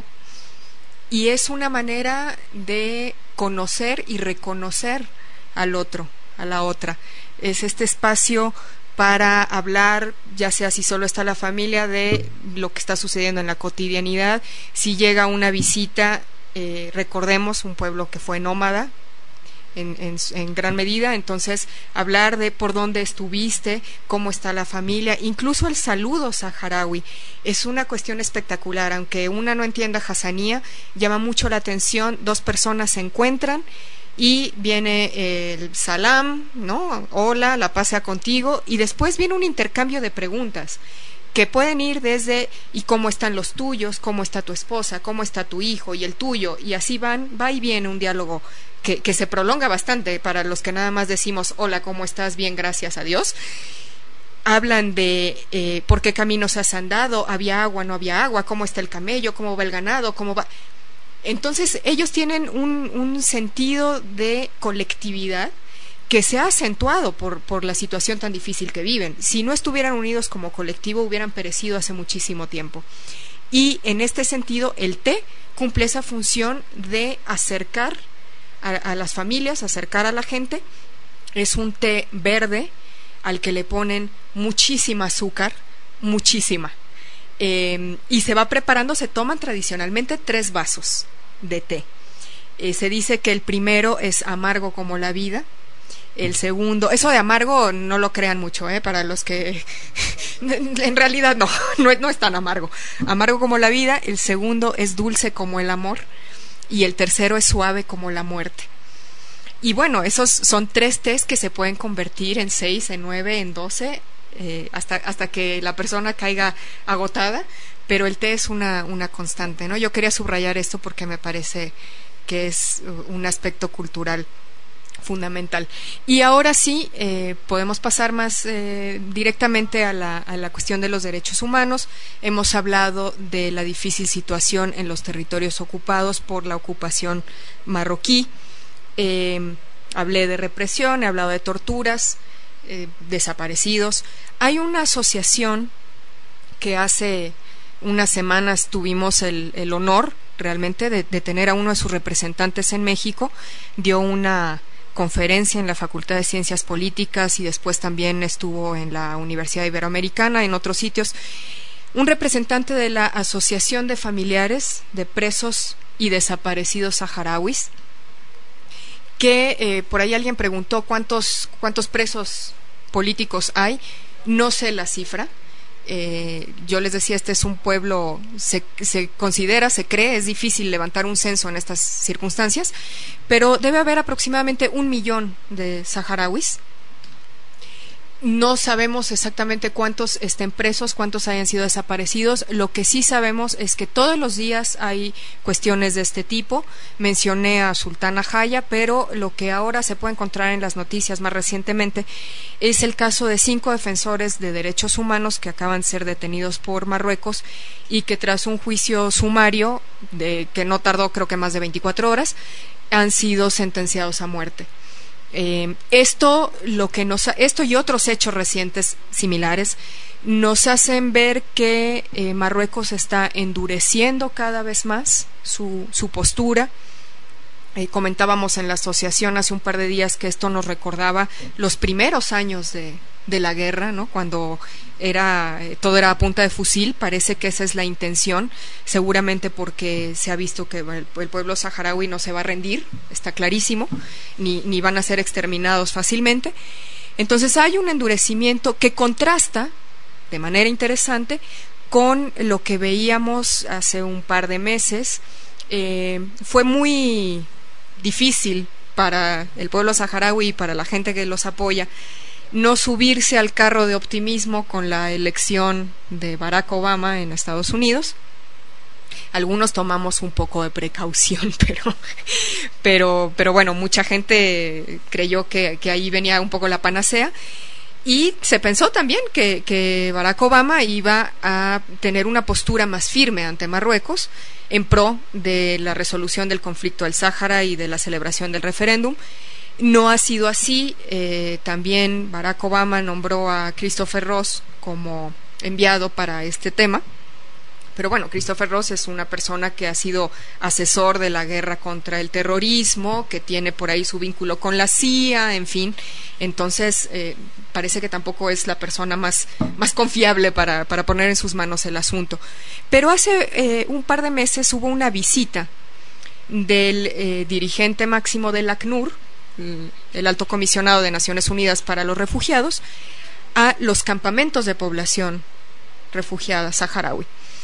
y es una manera de conocer y reconocer al otro, a la otra. Es este espacio para hablar, ya sea si solo está la familia, de lo que está sucediendo en la cotidianidad. Si llega una visita, recordemos un pueblo que fue nómada en gran medida, entonces hablar de por dónde estuviste, cómo está la familia, incluso el saludo saharaui es una cuestión espectacular. Aunque una no entienda hasanía, llama mucho la atención. Dos personas se encuentran y viene el salam, ¿no? Hola, la paz sea contigo, y después viene un intercambio de preguntas que pueden ir desde ¿y cómo están los tuyos? ¿Cómo está tu esposa? ¿Cómo está tu hijo? Y el tuyo, y así va y viene un diálogo que se prolonga bastante. Para los que nada más decimos hola, ¿cómo estás? Bien, gracias a Dios. Hablan de por qué caminos has andado, había agua, no había agua, cómo está el camello, cómo va el ganado, cómo va. Entonces ellos tienen un sentido de colectividad que se ha acentuado por la situación tan difícil que viven. Si no estuvieran unidos como colectivo, hubieran perecido hace muchísimo tiempo. Y en este sentido, el té cumple esa función de acercar a las familias, acercar a la gente. Es un té verde al que le ponen muchísima azúcar, muchísima. Y se va preparando, se toman tradicionalmente 3 vasos de té. Se dice que el primero es amargo como la vida. El segundo, eso de amargo no lo crean mucho, para los que en realidad no es tan amargo. Amargo como la vida. El segundo es dulce como el amor, y el tercero es suave como la muerte. Y bueno, esos son 3 tés que se pueden convertir en 6, en 9, en 12, hasta que la persona caiga agotada, pero el té es una constante, ¿no? Yo quería subrayar esto porque me parece que es un aspecto cultural fundamental. Y ahora sí, podemos pasar más directamente a la cuestión de los derechos humanos. Hemos hablado de la difícil situación en los territorios ocupados por la ocupación marroquí. Hablé de represión, he hablado de torturas, desaparecidos. Hay una asociación que hace unas semanas tuvimos el honor realmente de tener a uno de sus representantes en México. Dio una conferencia en la Facultad de Ciencias Políticas y después también estuvo en la Universidad Iberoamericana, en otros sitios. Un representante de la Asociación de Familiares de Presos y Desaparecidos Saharauis, que por ahí alguien preguntó cuántos presos políticos hay. No sé la cifra. Yo les decía, este es un pueblo, se considera, se cree, es difícil levantar un censo en estas circunstancias, pero debe haber aproximadamente 1 millón de saharauis. No sabemos exactamente cuántos estén presos, cuántos hayan sido desaparecidos. Lo que sí sabemos es que todos los días hay cuestiones de este tipo. Mencioné a Sultana Jaya, pero lo que ahora se puede encontrar en las noticias más recientemente es el caso de 5 defensores de derechos humanos que acaban de ser detenidos por Marruecos y que tras un juicio sumario que no tardó creo que más de 24 horas, han sido sentenciados a muerte. Esto y otros hechos recientes similares nos hacen ver que Marruecos está endureciendo cada vez más su postura. Comentábamos en la asociación hace un par de días que esto nos recordaba los primeros años de la guerra, ¿no? Cuando todo era a punta de fusil. Parece que esa es la intención, seguramente porque se ha visto que el pueblo saharaui no se va a rendir, está clarísimo, ni van a ser exterminados fácilmente. Entonces hay un endurecimiento que contrasta de manera interesante con lo que veíamos hace un par de meses. Fue muy difícil para el pueblo saharaui y para la gente que los apoya no subirse al carro de optimismo con la elección de Barack Obama en Estados Unidos. Algunos tomamos un poco de precaución, pero bueno, mucha gente creyó que ahí venía un poco la panacea. Y se pensó también que Barack Obama iba a tener una postura más firme ante Marruecos en pro de la resolución del conflicto del Sáhara y de la celebración del referéndum. No ha sido así. También Barack Obama nombró a Christopher Ross como enviado para este tema. Pero bueno, Christopher Ross es una persona que ha sido asesor de la guerra contra el terrorismo, que tiene por ahí su vínculo con la CIA, en fin. Entonces, parece que tampoco es la persona más confiable para poner en sus manos el asunto. Pero hace un par de meses hubo una visita del dirigente máximo del ACNUR, el Alto Comisionado de Naciones Unidas para los Refugiados, a los campamentos de población refugiada saharaui.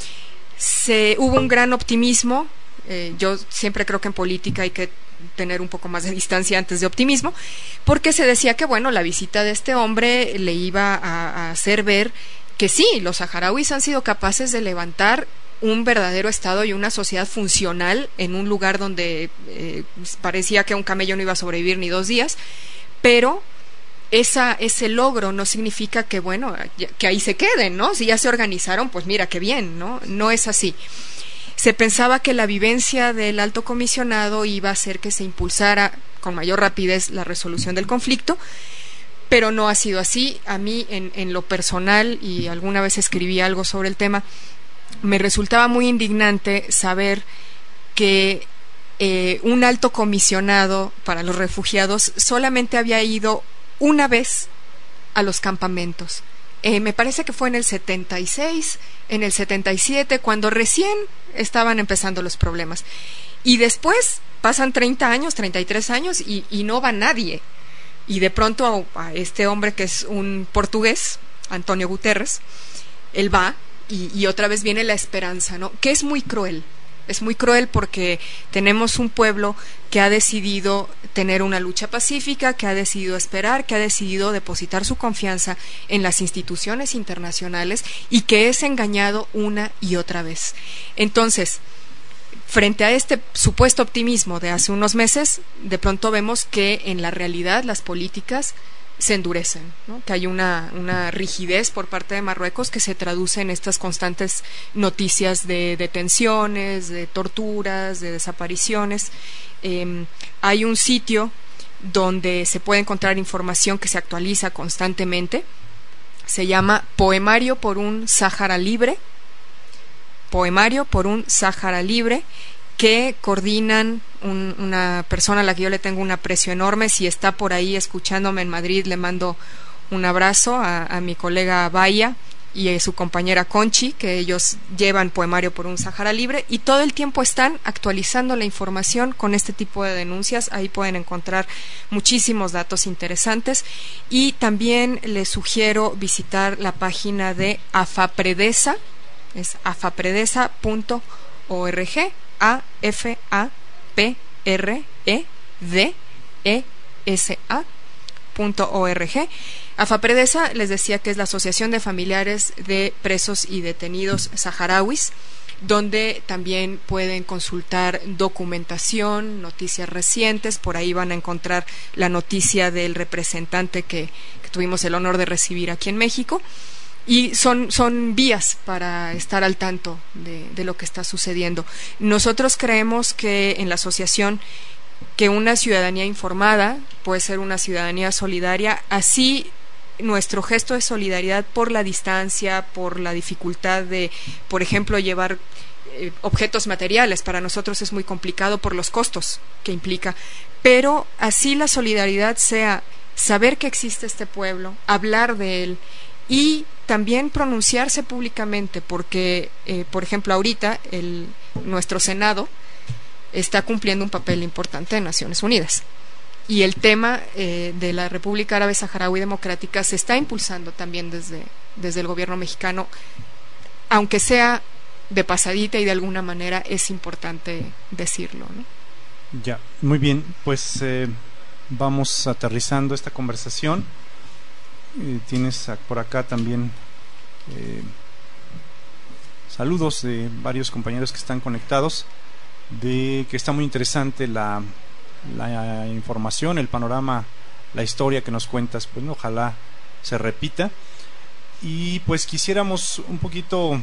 Hubo un gran optimismo. Yo siempre creo que en política hay que tener un poco más de distancia antes de optimismo, porque se decía que bueno, la visita de este hombre le iba a hacer ver que sí, los saharauis han sido capaces de levantar un verdadero Estado y una sociedad funcional en un lugar donde parecía que un camello no iba a sobrevivir ni 2 días, pero ese logro no significa que bueno, que ahí se queden, ¿no? Si ya se organizaron, pues mira qué bien, ¿no? No es así. Se pensaba que la vivencia del alto comisionado iba a hacer que se impulsara con mayor rapidez la resolución del conflicto, pero no ha sido así. A mí, en lo personal, y alguna vez escribí algo sobre el tema, me resultaba muy indignante saber que un alto comisionado para los refugiados solamente había ido una vez a los campamentos. Me parece que fue en el 76, en el 77, cuando recién estaban empezando los problemas. Y después pasan 30 años, 33 años y no va nadie. Y de pronto a este hombre que es un portugués, Antonio Guterres, él va y otra vez viene la esperanza, ¿no? Que es muy cruel. Es muy cruel porque tenemos un pueblo que ha decidido tener una lucha pacífica, que ha decidido esperar, que ha decidido depositar su confianza en las instituciones internacionales y que es engañado una y otra vez. Entonces, frente a este supuesto optimismo de hace unos meses, de pronto vemos que en la realidad las políticas se endurecen, ¿no? Que hay una rigidez por parte de Marruecos que se traduce en estas constantes noticias de detenciones, de torturas, de desapariciones. Hay un sitio donde se puede encontrar información que se actualiza constantemente. Se llama Poemario por un Sáhara Libre. Poemario por un Sáhara Libre, que coordinan una persona a la que yo le tengo un aprecio enorme. Si está por ahí escuchándome en Madrid, le mando un abrazo a mi colega Baya y a su compañera Conchi, que ellos llevan Poemario por un Sáhara Libre y todo el tiempo están actualizando la información con este tipo de denuncias. Ahí pueden encontrar muchísimos datos interesantes y también les sugiero visitar la página de AFAPREDESA, es afapredesa.org, AFAPREDESA.org. AFAPREDESA, les decía que es la Asociación de Familiares de Presos y Detenidos Saharauis, donde también pueden consultar documentación, noticias recientes. Por ahí van a encontrar la noticia del representante que tuvimos el honor de recibir aquí en México. Y son vías para estar al tanto de lo que está sucediendo. Nosotros creemos que en la asociación que una ciudadanía informada puede ser una ciudadanía solidaria. Así nuestro gesto de solidaridad por la distancia, por la dificultad de, por ejemplo, llevar objetos materiales, para nosotros es muy complicado por los costos que implica, pero así la solidaridad sea saber que existe este pueblo, hablar de él y también pronunciarse públicamente, porque, por ejemplo, ahorita nuestro Senado está cumpliendo un papel importante en Naciones Unidas. Y el tema de la República Árabe Saharaui Democrática se está impulsando también desde el gobierno mexicano, aunque sea de pasadita y de alguna manera es importante decirlo, ¿no? Ya, muy bien, pues vamos aterrizando esta conversación. Tienes por acá también saludos de varios compañeros que están conectados, de que está muy interesante la información, el panorama, la historia que nos cuentas, pues ¿no? Ojalá se repita. Y pues quisiéramos un poquito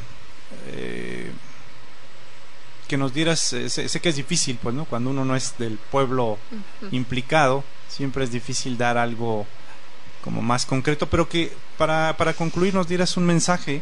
que nos dieras, sé que es difícil, pues no, cuando uno no es del pueblo implicado, siempre es difícil dar algo como más concreto, pero que para concluir nos dieras un mensaje.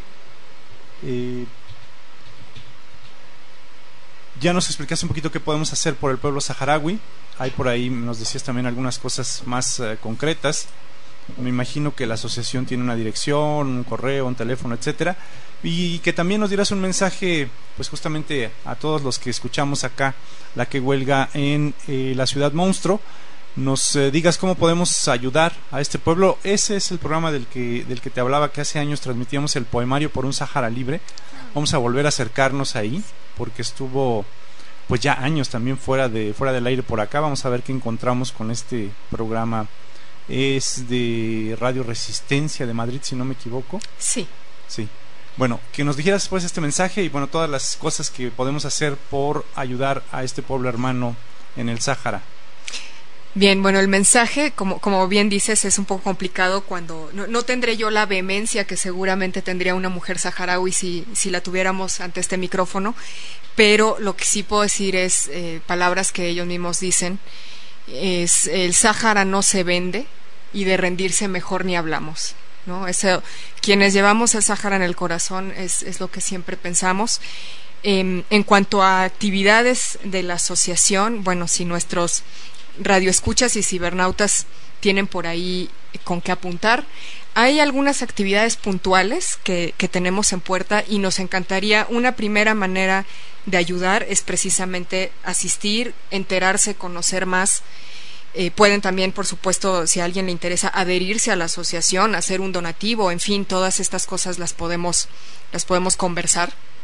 Ya nos explicaste un poquito qué podemos hacer por el pueblo saharaui. Hay por ahí, nos decías también algunas cosas más concretas. Me imagino que la asociación tiene una dirección, un correo, un teléfono, etcétera, y que también nos dieras un mensaje, pues justamente a todos los que escuchamos acá la que huelga en la ciudad monstruo. Nos digas cómo podemos ayudar a este pueblo. Ese es el programa del que te hablaba, que hace años transmitíamos, el Poemario por un Sáhara Libre. Vamos a volver a acercarnos ahí, porque estuvo pues ya años también fuera del aire por acá. Vamos a ver qué encontramos con este programa. Es de Radio Resistencia de Madrid, si no me equivoco. Sí. Bueno, que nos dijeras después este mensaje y bueno, todas las cosas que podemos hacer por ayudar a este pueblo hermano en el Sáhara. Bien, bueno, el mensaje, como bien dices, es un poco complicado cuando no tendré yo la vehemencia que seguramente tendría una mujer saharaui si la tuviéramos ante este micrófono, pero lo que sí puedo decir es palabras que ellos mismos dicen, es: el Sáhara no se vende y de rendirse mejor ni hablamos, ¿no? Eso, quienes llevamos el Sáhara en el corazón es lo que siempre pensamos. En cuanto a actividades de la asociación, bueno, si nuestros radioescuchas y cibernautas tienen por ahí con qué apuntar, hay algunas actividades puntuales que tenemos en puerta y nos encantaría. Una primera manera de ayudar es precisamente asistir, enterarse, conocer más. Pueden también, por supuesto, si a alguien le interesa, adherirse a la asociación, hacer un donativo, en fin, todas estas cosas las podemos conversar.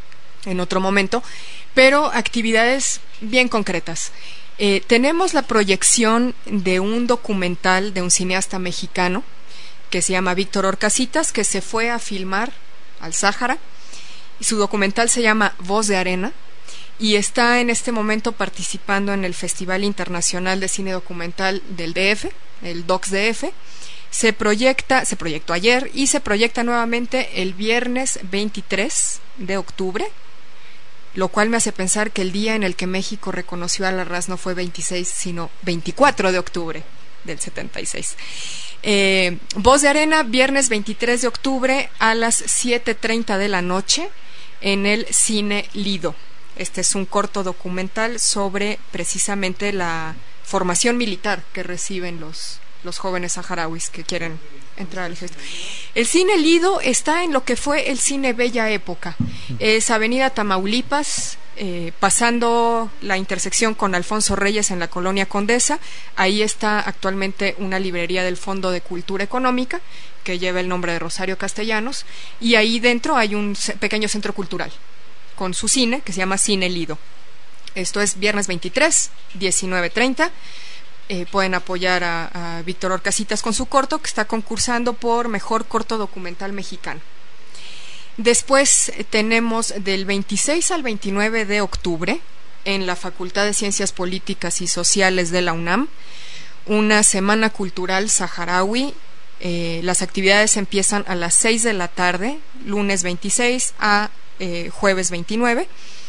en otro momento, pero actividades bien concretas. Tenemos la proyección de un documental de un cineasta mexicano que se llama Víctor Orcasitas, que se fue a filmar al Sáhara, y su documental se llama Voz de Arena, y está en este momento participando en el Festival Internacional de Cine Documental del DF, el DOCS-DF. Se proyectó ayer y se proyecta nuevamente el viernes 23 de octubre, lo cual me hace pensar que el día en el que México reconoció a la RAS no fue 26, sino 24 de octubre del 76. Voz de Arena, viernes 23 de octubre a las 7:30 de la noche en el Cine Lido. Este es un corto documental sobre precisamente la formación militar que reciben los jóvenes saharauis que quieren entrar al ejército. El Cine Lido está en lo que fue el Cine Bella Época. Es Avenida Tamaulipas, pasando la intersección con Alfonso Reyes en la Colonia Condesa. Ahí está actualmente una librería del Fondo de Cultura Económica que lleva el nombre de Rosario Castellanos, y ahí dentro hay un pequeño centro cultural con su cine que se llama Cine Lido. Esto es viernes 23, 19:30. Pueden apoyar a Víctor Orcasitas con su corto, que está concursando por mejor corto documental mexicano. Después tenemos del 26 al 29 de octubre en la Facultad de Ciencias Políticas y Sociales de la UNAM una semana cultural saharaui. Las actividades empiezan a las 6 de la tarde, lunes 26 a jueves 29,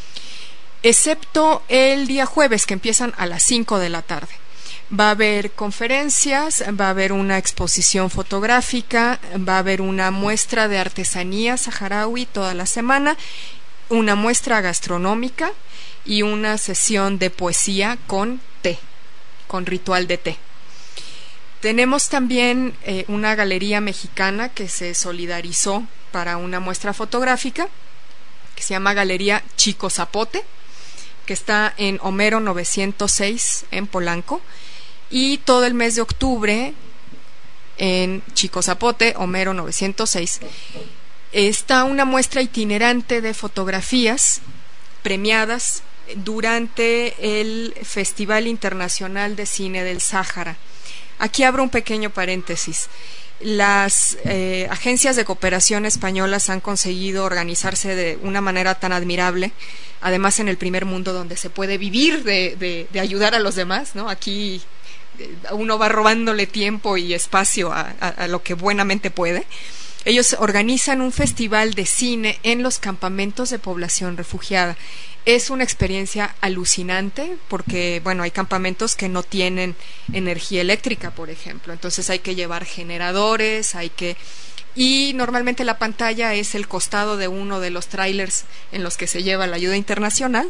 excepto el día jueves, que empiezan a las 5 de la tarde. Va a haber conferencias, va a haber una exposición fotográfica, va a haber una muestra de artesanía saharaui toda la semana, una muestra gastronómica y una sesión de poesía con té, con ritual de té. Tenemos también una galería mexicana que se solidarizó para una muestra fotográfica que se llama Galería Chico Zapote, que está en Homero 906 en Polanco, y todo el mes de octubre en Chico Zapote, Homero 906, está una muestra itinerante de fotografías premiadas durante el Festival Internacional de Cine del Sáhara. Aquí abro un pequeño paréntesis. Las agencias de cooperación españolas han conseguido organizarse de una manera tan admirable, además en el primer mundo, donde se puede vivir de ayudar a los demás, ¿no? Aquí uno va robándole tiempo y espacio a lo que buenamente puede. Ellos organizan un festival de cine en los campamentos de población refugiada. Es una experiencia alucinante porque, bueno, hay campamentos que no tienen energía eléctrica, por ejemplo. Entonces hay que llevar generadores, y normalmente la pantalla es el costado de uno de los trailers en los que se lleva la ayuda internacional.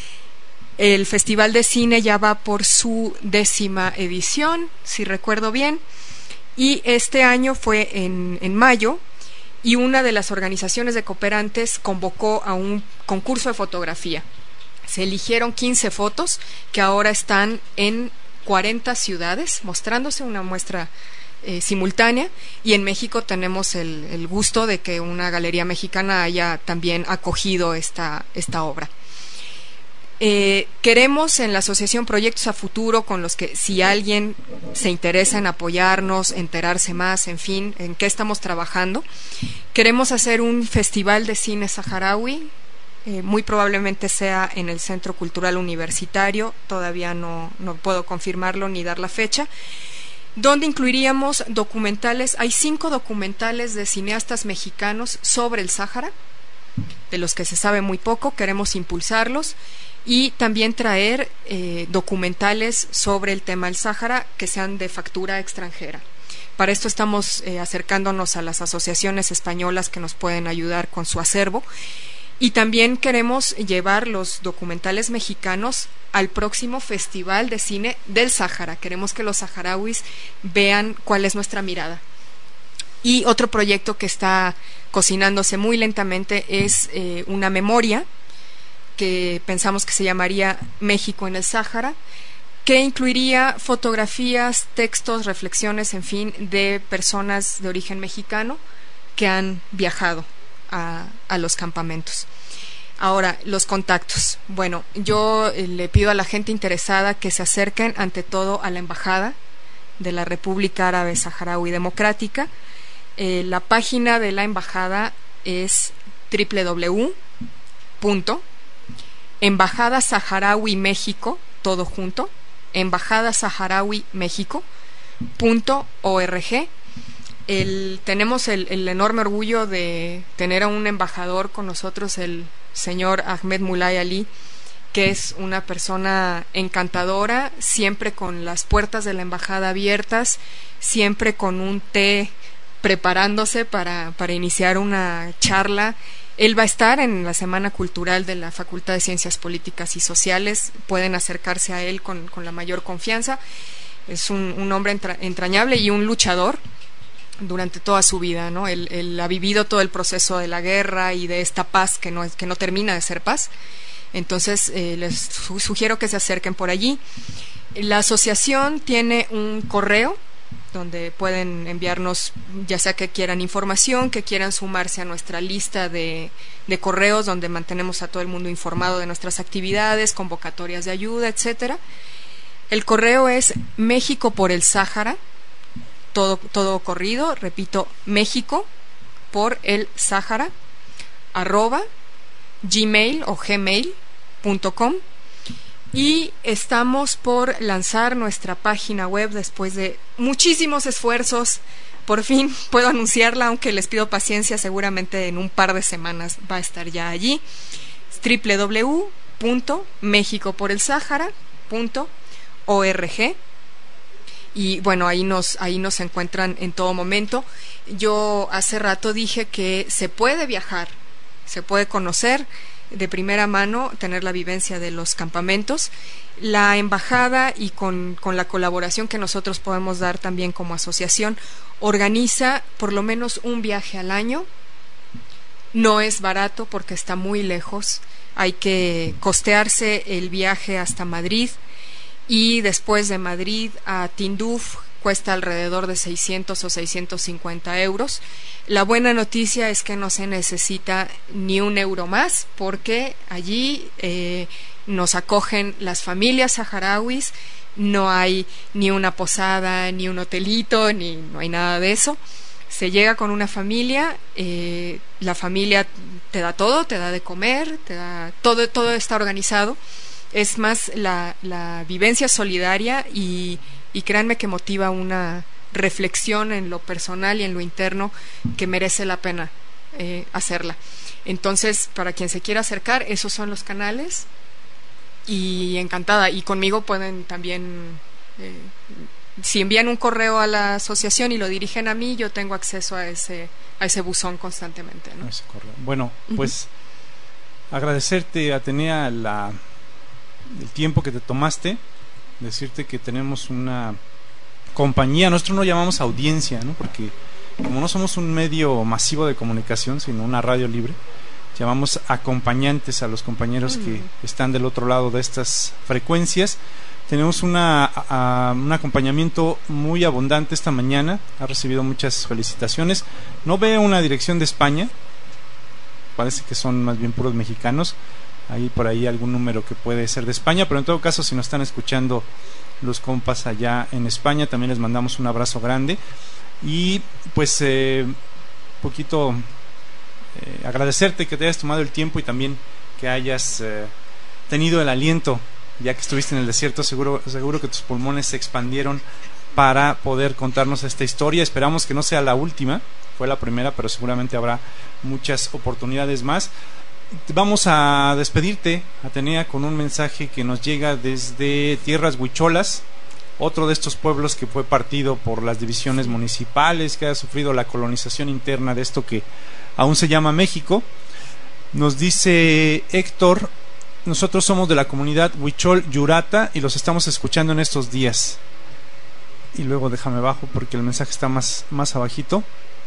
El Festival de Cine ya va por su 10ª edición, si recuerdo bien, y este año fue en mayo, y una de las organizaciones de cooperantes convocó a un concurso de fotografía. Se eligieron 15 fotos que ahora están en 40 ciudades, mostrándose una muestra simultánea, y en México tenemos el gusto de que una galería mexicana haya también acogido esta obra. Queremos en la asociación Proyectos a Futuro, con los que si alguien se interesa en apoyarnos, enterarse más, en fin, en qué estamos trabajando, queremos hacer un festival de cine saharaui, muy probablemente sea en el Centro Cultural Universitario, todavía no puedo confirmarlo ni dar la fecha, donde incluiríamos documentales. Hay 5 documentales de cineastas mexicanos sobre el Sáhara, de los que se sabe muy poco. Queremos impulsarlos y también traer documentales sobre el tema del Sáhara que sean de factura extranjera. Para esto estamos acercándonos a las asociaciones españolas que nos pueden ayudar con su acervo, y también queremos llevar los documentales mexicanos al próximo Festival de Cine del Sáhara. Queremos que los saharauis vean cuál es nuestra mirada. Y otro proyecto que está cocinándose muy lentamente es una memoria que pensamos que se llamaría México en el Sáhara, que incluiría fotografías, textos, reflexiones, en fin, de personas de origen mexicano que han viajado a los campamentos. Ahora, los contactos. Bueno, yo le pido a la gente interesada que se acerquen ante todo a la Embajada de la República Árabe Saharaui Democrática. La página de la Embajada es www.Embajada Saharaui México, todo junto, Embajada Saharaui México.org. Tenemos el enorme orgullo de tener a un embajador con nosotros, el señor Ahmed Mulay Ali, que es una persona encantadora, siempre con las puertas de la embajada abiertas, siempre con un té preparándose para iniciar una charla. Él va a estar en la Semana Cultural de la Facultad de Ciencias Políticas y Sociales. Pueden acercarse a él con la mayor confianza. Es un hombre entrañable y un luchador durante toda su vida, ¿no? Él ha vivido todo el proceso de la guerra y de esta paz que no termina de ser paz. Entonces les sugiero que se acerquen por allí. La asociación tiene un correo donde pueden enviarnos, ya sea que quieran información, que quieran sumarse a nuestra lista de correos donde mantenemos a todo el mundo informado de nuestras actividades, convocatorias de ayuda, etcétera. El correo es México por el Sáhara, todo corrido, repito, México por el Sáhara @gmail o gmail.com, y estamos por lanzar nuestra página web después de muchísimos esfuerzos. Por fin puedo anunciarla, aunque les pido paciencia, seguramente en un par de semanas va a estar ya allí. www.mexicoporelsahara.org. Y bueno, ahí nos encuentran en todo momento. Yo hace rato dije que se puede viajar, se puede conocer de primera mano, tener la vivencia de los campamentos. La embajada, y con la colaboración que nosotros podemos dar también como asociación, organiza por lo menos un viaje al año. No es barato porque está muy lejos, hay que costearse el viaje hasta Madrid, y después de Madrid a Tinduf cuesta alrededor de 600 o 650 euros. La buena noticia es que no se necesita ni un euro más, porque allí nos acogen las familias saharauis, no hay ni una posada, ni un hotelito, no hay nada de eso. Se llega con una familia, la familia te da todo, te da de comer, te da todo está organizado. Es más la vivencia solidaria, y créanme que motiva una reflexión en lo personal y en lo interno que merece la pena hacerla. Entonces, para quien se quiera acercar, esos son los canales, y encantada. Y conmigo pueden también, si envían un correo a la asociación y lo dirigen a mí, yo tengo acceso a ese buzón constantemente, ¿no? Ese correo. Bueno, pues agradecerte, Atenea, el tiempo que te tomaste, decirte que tenemos una compañía, nosotros no llamamos audiencia, ¿no? Porque como no somos un medio masivo de comunicación, sino una radio libre, llamamos acompañantes a los compañeros que están del otro lado de estas frecuencias. Tenemos un acompañamiento muy abundante esta mañana, ha recibido muchas felicitaciones. No veo una dirección de España, parece que son más bien puros mexicanos. Hay por ahí algún número que puede ser de España, pero en todo caso, si nos están escuchando los compas allá en España, también les mandamos un abrazo grande. Y pues poquito agradecerte que te hayas tomado el tiempo, y también que hayas tenido el aliento, ya que estuviste en el desierto. Seguro que tus pulmones se expandieron para poder contarnos esta historia. Esperamos que no sea la última, fue la primera, pero seguramente habrá muchas oportunidades más. Vamos a despedirte, Atenea, con un mensaje que nos llega desde Tierras Huicholas, otro de estos pueblos que fue partido por las divisiones municipales, que ha sufrido la colonización interna de esto que aún se llama México. Nos dice Héctor: nosotros somos de la comunidad Huichol Yurata y los estamos escuchando en estos días. Y luego déjame bajo porque el mensaje está más abajito.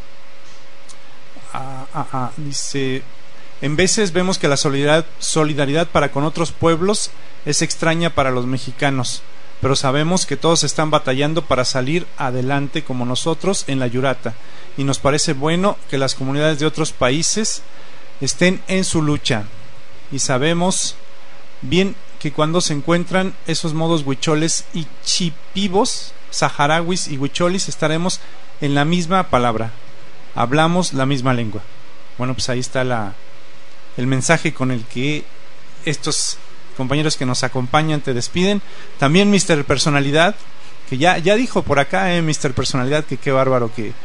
Dice: en veces vemos que la solidaridad para con otros pueblos es extraña para los mexicanos, pero sabemos que todos están batallando para salir adelante como nosotros en la Yurata, y nos parece bueno que las comunidades de otros países estén en su lucha. y sabemos bien que cuando se encuentran esos modos huicholes y chipivos, saharauis y huicholis, estaremos en la misma palabra, hablamos la misma lengua. Bueno, pues ahí está el mensaje con el que estos compañeros que nos acompañan te despiden. También Mr. Personalidad, que ya dijo por acá, Mr. Personalidad, que qué bárbaro, que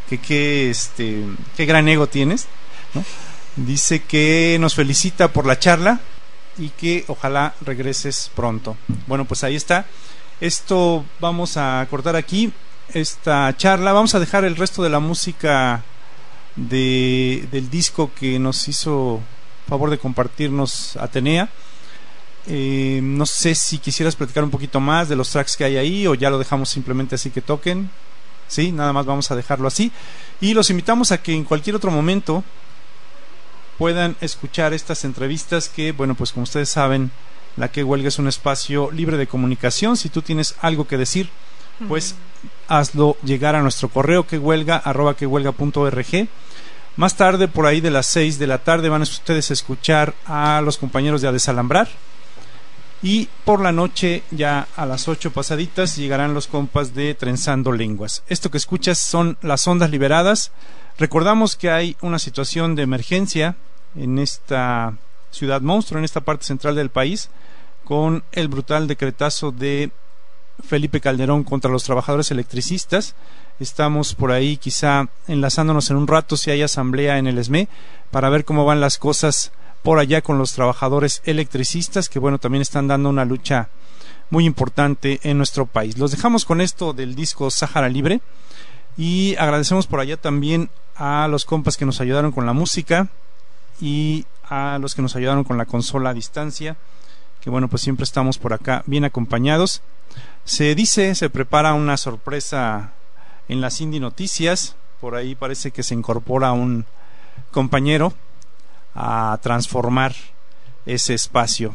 qué gran ego tienes, ¿no? Dice que nos felicita por la charla y que ojalá regreses pronto. Bueno, pues ahí está. Esto vamos a cortar aquí esta charla. Vamos a dejar el resto de la música del disco que nos hizo favor de compartirnos Atenea. No sé si quisieras platicar un poquito más de los tracks que hay ahí, o ya lo dejamos simplemente así que toquen. Sí, nada más vamos a dejarlo así. Y los invitamos a que en cualquier otro momento puedan escuchar estas entrevistas que, bueno, pues como ustedes saben, La Que Huelga es un espacio libre de comunicación. Si tú tienes algo que decir, pues hazlo llegar a nuestro correo quehuelga@quehuelga.org. Más tarde, por ahí de las 6 de la tarde, van a ustedes a escuchar a los compañeros de A Desalambrar. Y por la noche, ya a las 8 pasaditas, llegarán los compas de Trenzando Lenguas. Esto que escuchas son las ondas liberadas. Recordamos que hay una situación de emergencia en esta ciudad monstruo, en esta parte central del país, con el brutal decretazo de Felipe Calderón contra los trabajadores electricistas. Estamos por ahí quizá enlazándonos en un rato si hay asamblea en el ESME para ver cómo van las cosas por allá con los trabajadores electricistas, que bueno, también están dando una lucha muy importante en nuestro país. Los dejamos con esto del disco Sahara Libre y agradecemos por allá también a los compas que nos ayudaron con la música y a los que nos ayudaron con la consola a distancia, que bueno, pues siempre estamos por acá bien acompañados. Se prepara una sorpresa en las Indie Noticias. Por ahí parece que se incorpora un compañero a transformar ese espacio.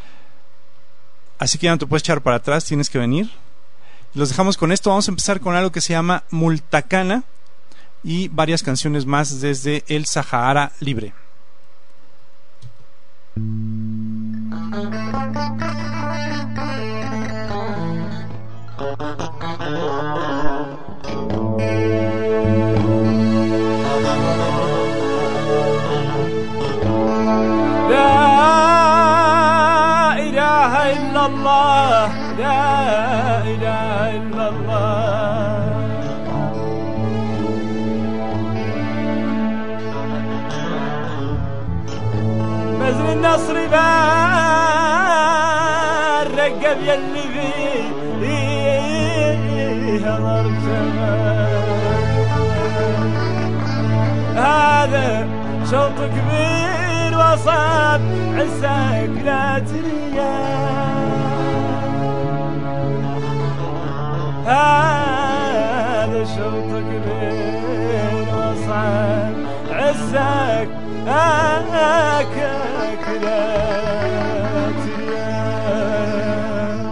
Así que ya no te puedes echar para atrás, tienes que venir. Los dejamos con esto. Vamos a empezar con algo que se llama Multacana y varias canciones más desde el Sahara Libre. الله لا إله إلا الله مزن النصر بار رقب يلي فيه ضرب هذا شوط كبير وصاب عساك لا تريان هذا شوط كبير وصعب عساك هاكك لا تريان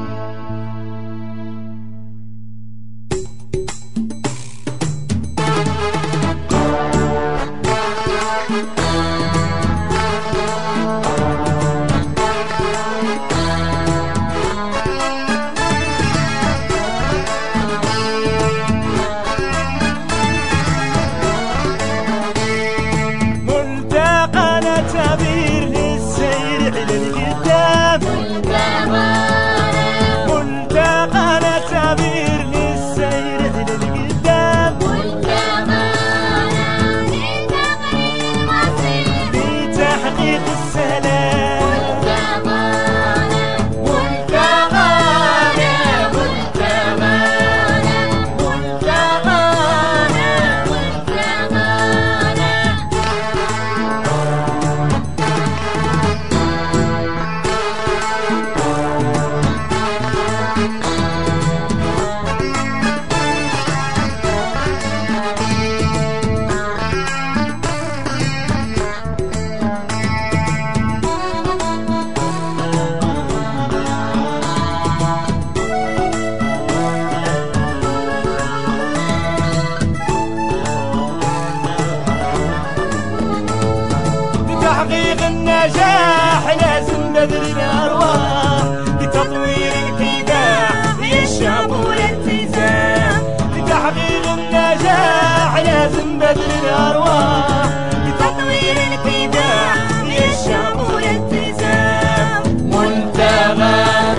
بذل الأرواح لتطوير الكفاح يا الشعب والالتزام لتحقيق النجاح لازم بذل الأرواح لتطوير الكفاح يا الشعب والالتزام منتغانا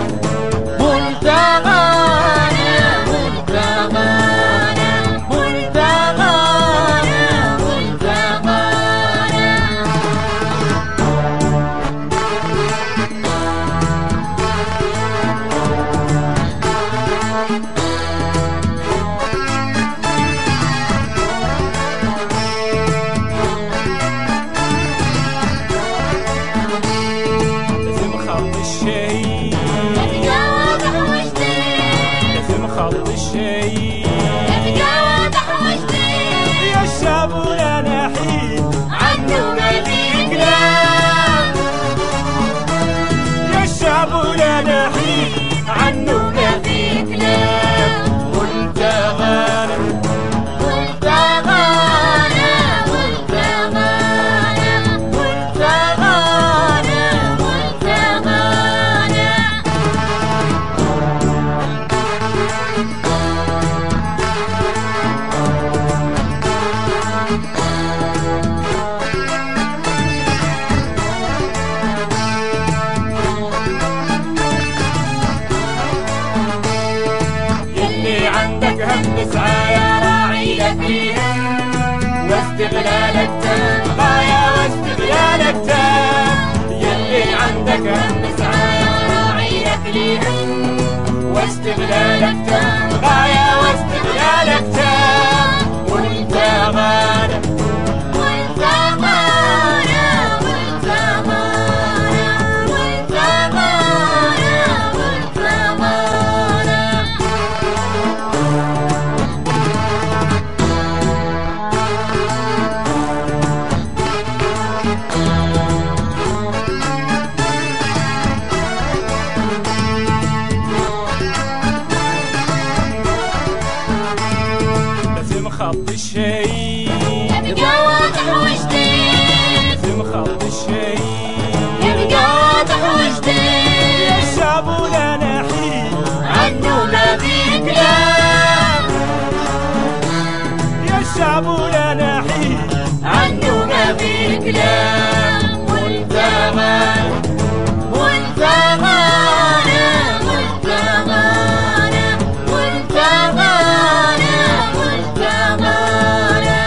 منتغانا منتغانا منتغانا منتغانا لازم خط الشهيد يا واضح وجديد لازم خط الشهيد يا واضح وجديد يا الشعب ولا نحيد عنه ما في كلام يا الشعب ولا نحيد عنه ما في كلام منتغانا منتغانا منتغانا منتغانا منتغانا يلي عندك هم اسعى يا راعي لك ليهم واستغلالك تام غاية واستغلالك تام يلي عندك هم اسعى يا راعي لك ليهم واستغلالك تام غاية واستغلالك تام منتغانا منتغانا منتغانا منتغانا منتغانا لازم خط الشهيد يبقى واضح وجديد لازم خط الشهيد يبقى واضح وجديد يا الشعب ولا نحيد عنه ما في كلام يا الشعب ولا نحيد عنه ما في كلام منتغانا منتغانا منتغانا منتغانا منتغانا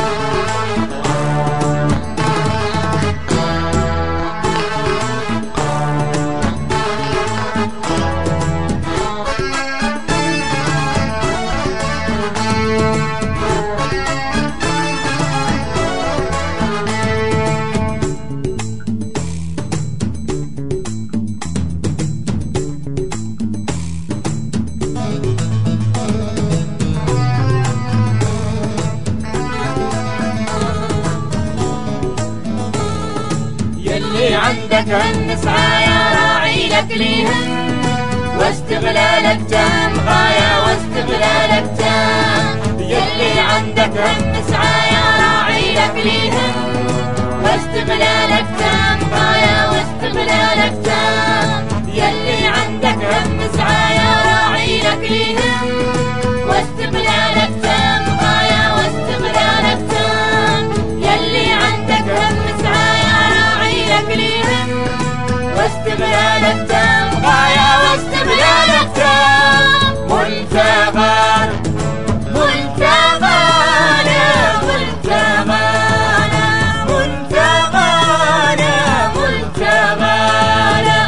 يلي عندك هم نسعى يا راعي لك ليهم واستغلالك تام غاية واستغلالك تام يلي عندك هم نسعى يا راعي لك ليهم واستغلالك تام غاية واستغلالك تام يلي عندك هم نسعى يا راعي لك ليهم واستغلالك تام غاية واستغلالك تام يلي عندك هم نسعى يا راعي لك ليهم واستغلالك تام غاية واستغلالك تام منتغانا منتغانا منتغانا منتغانا منتغانا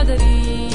قادرين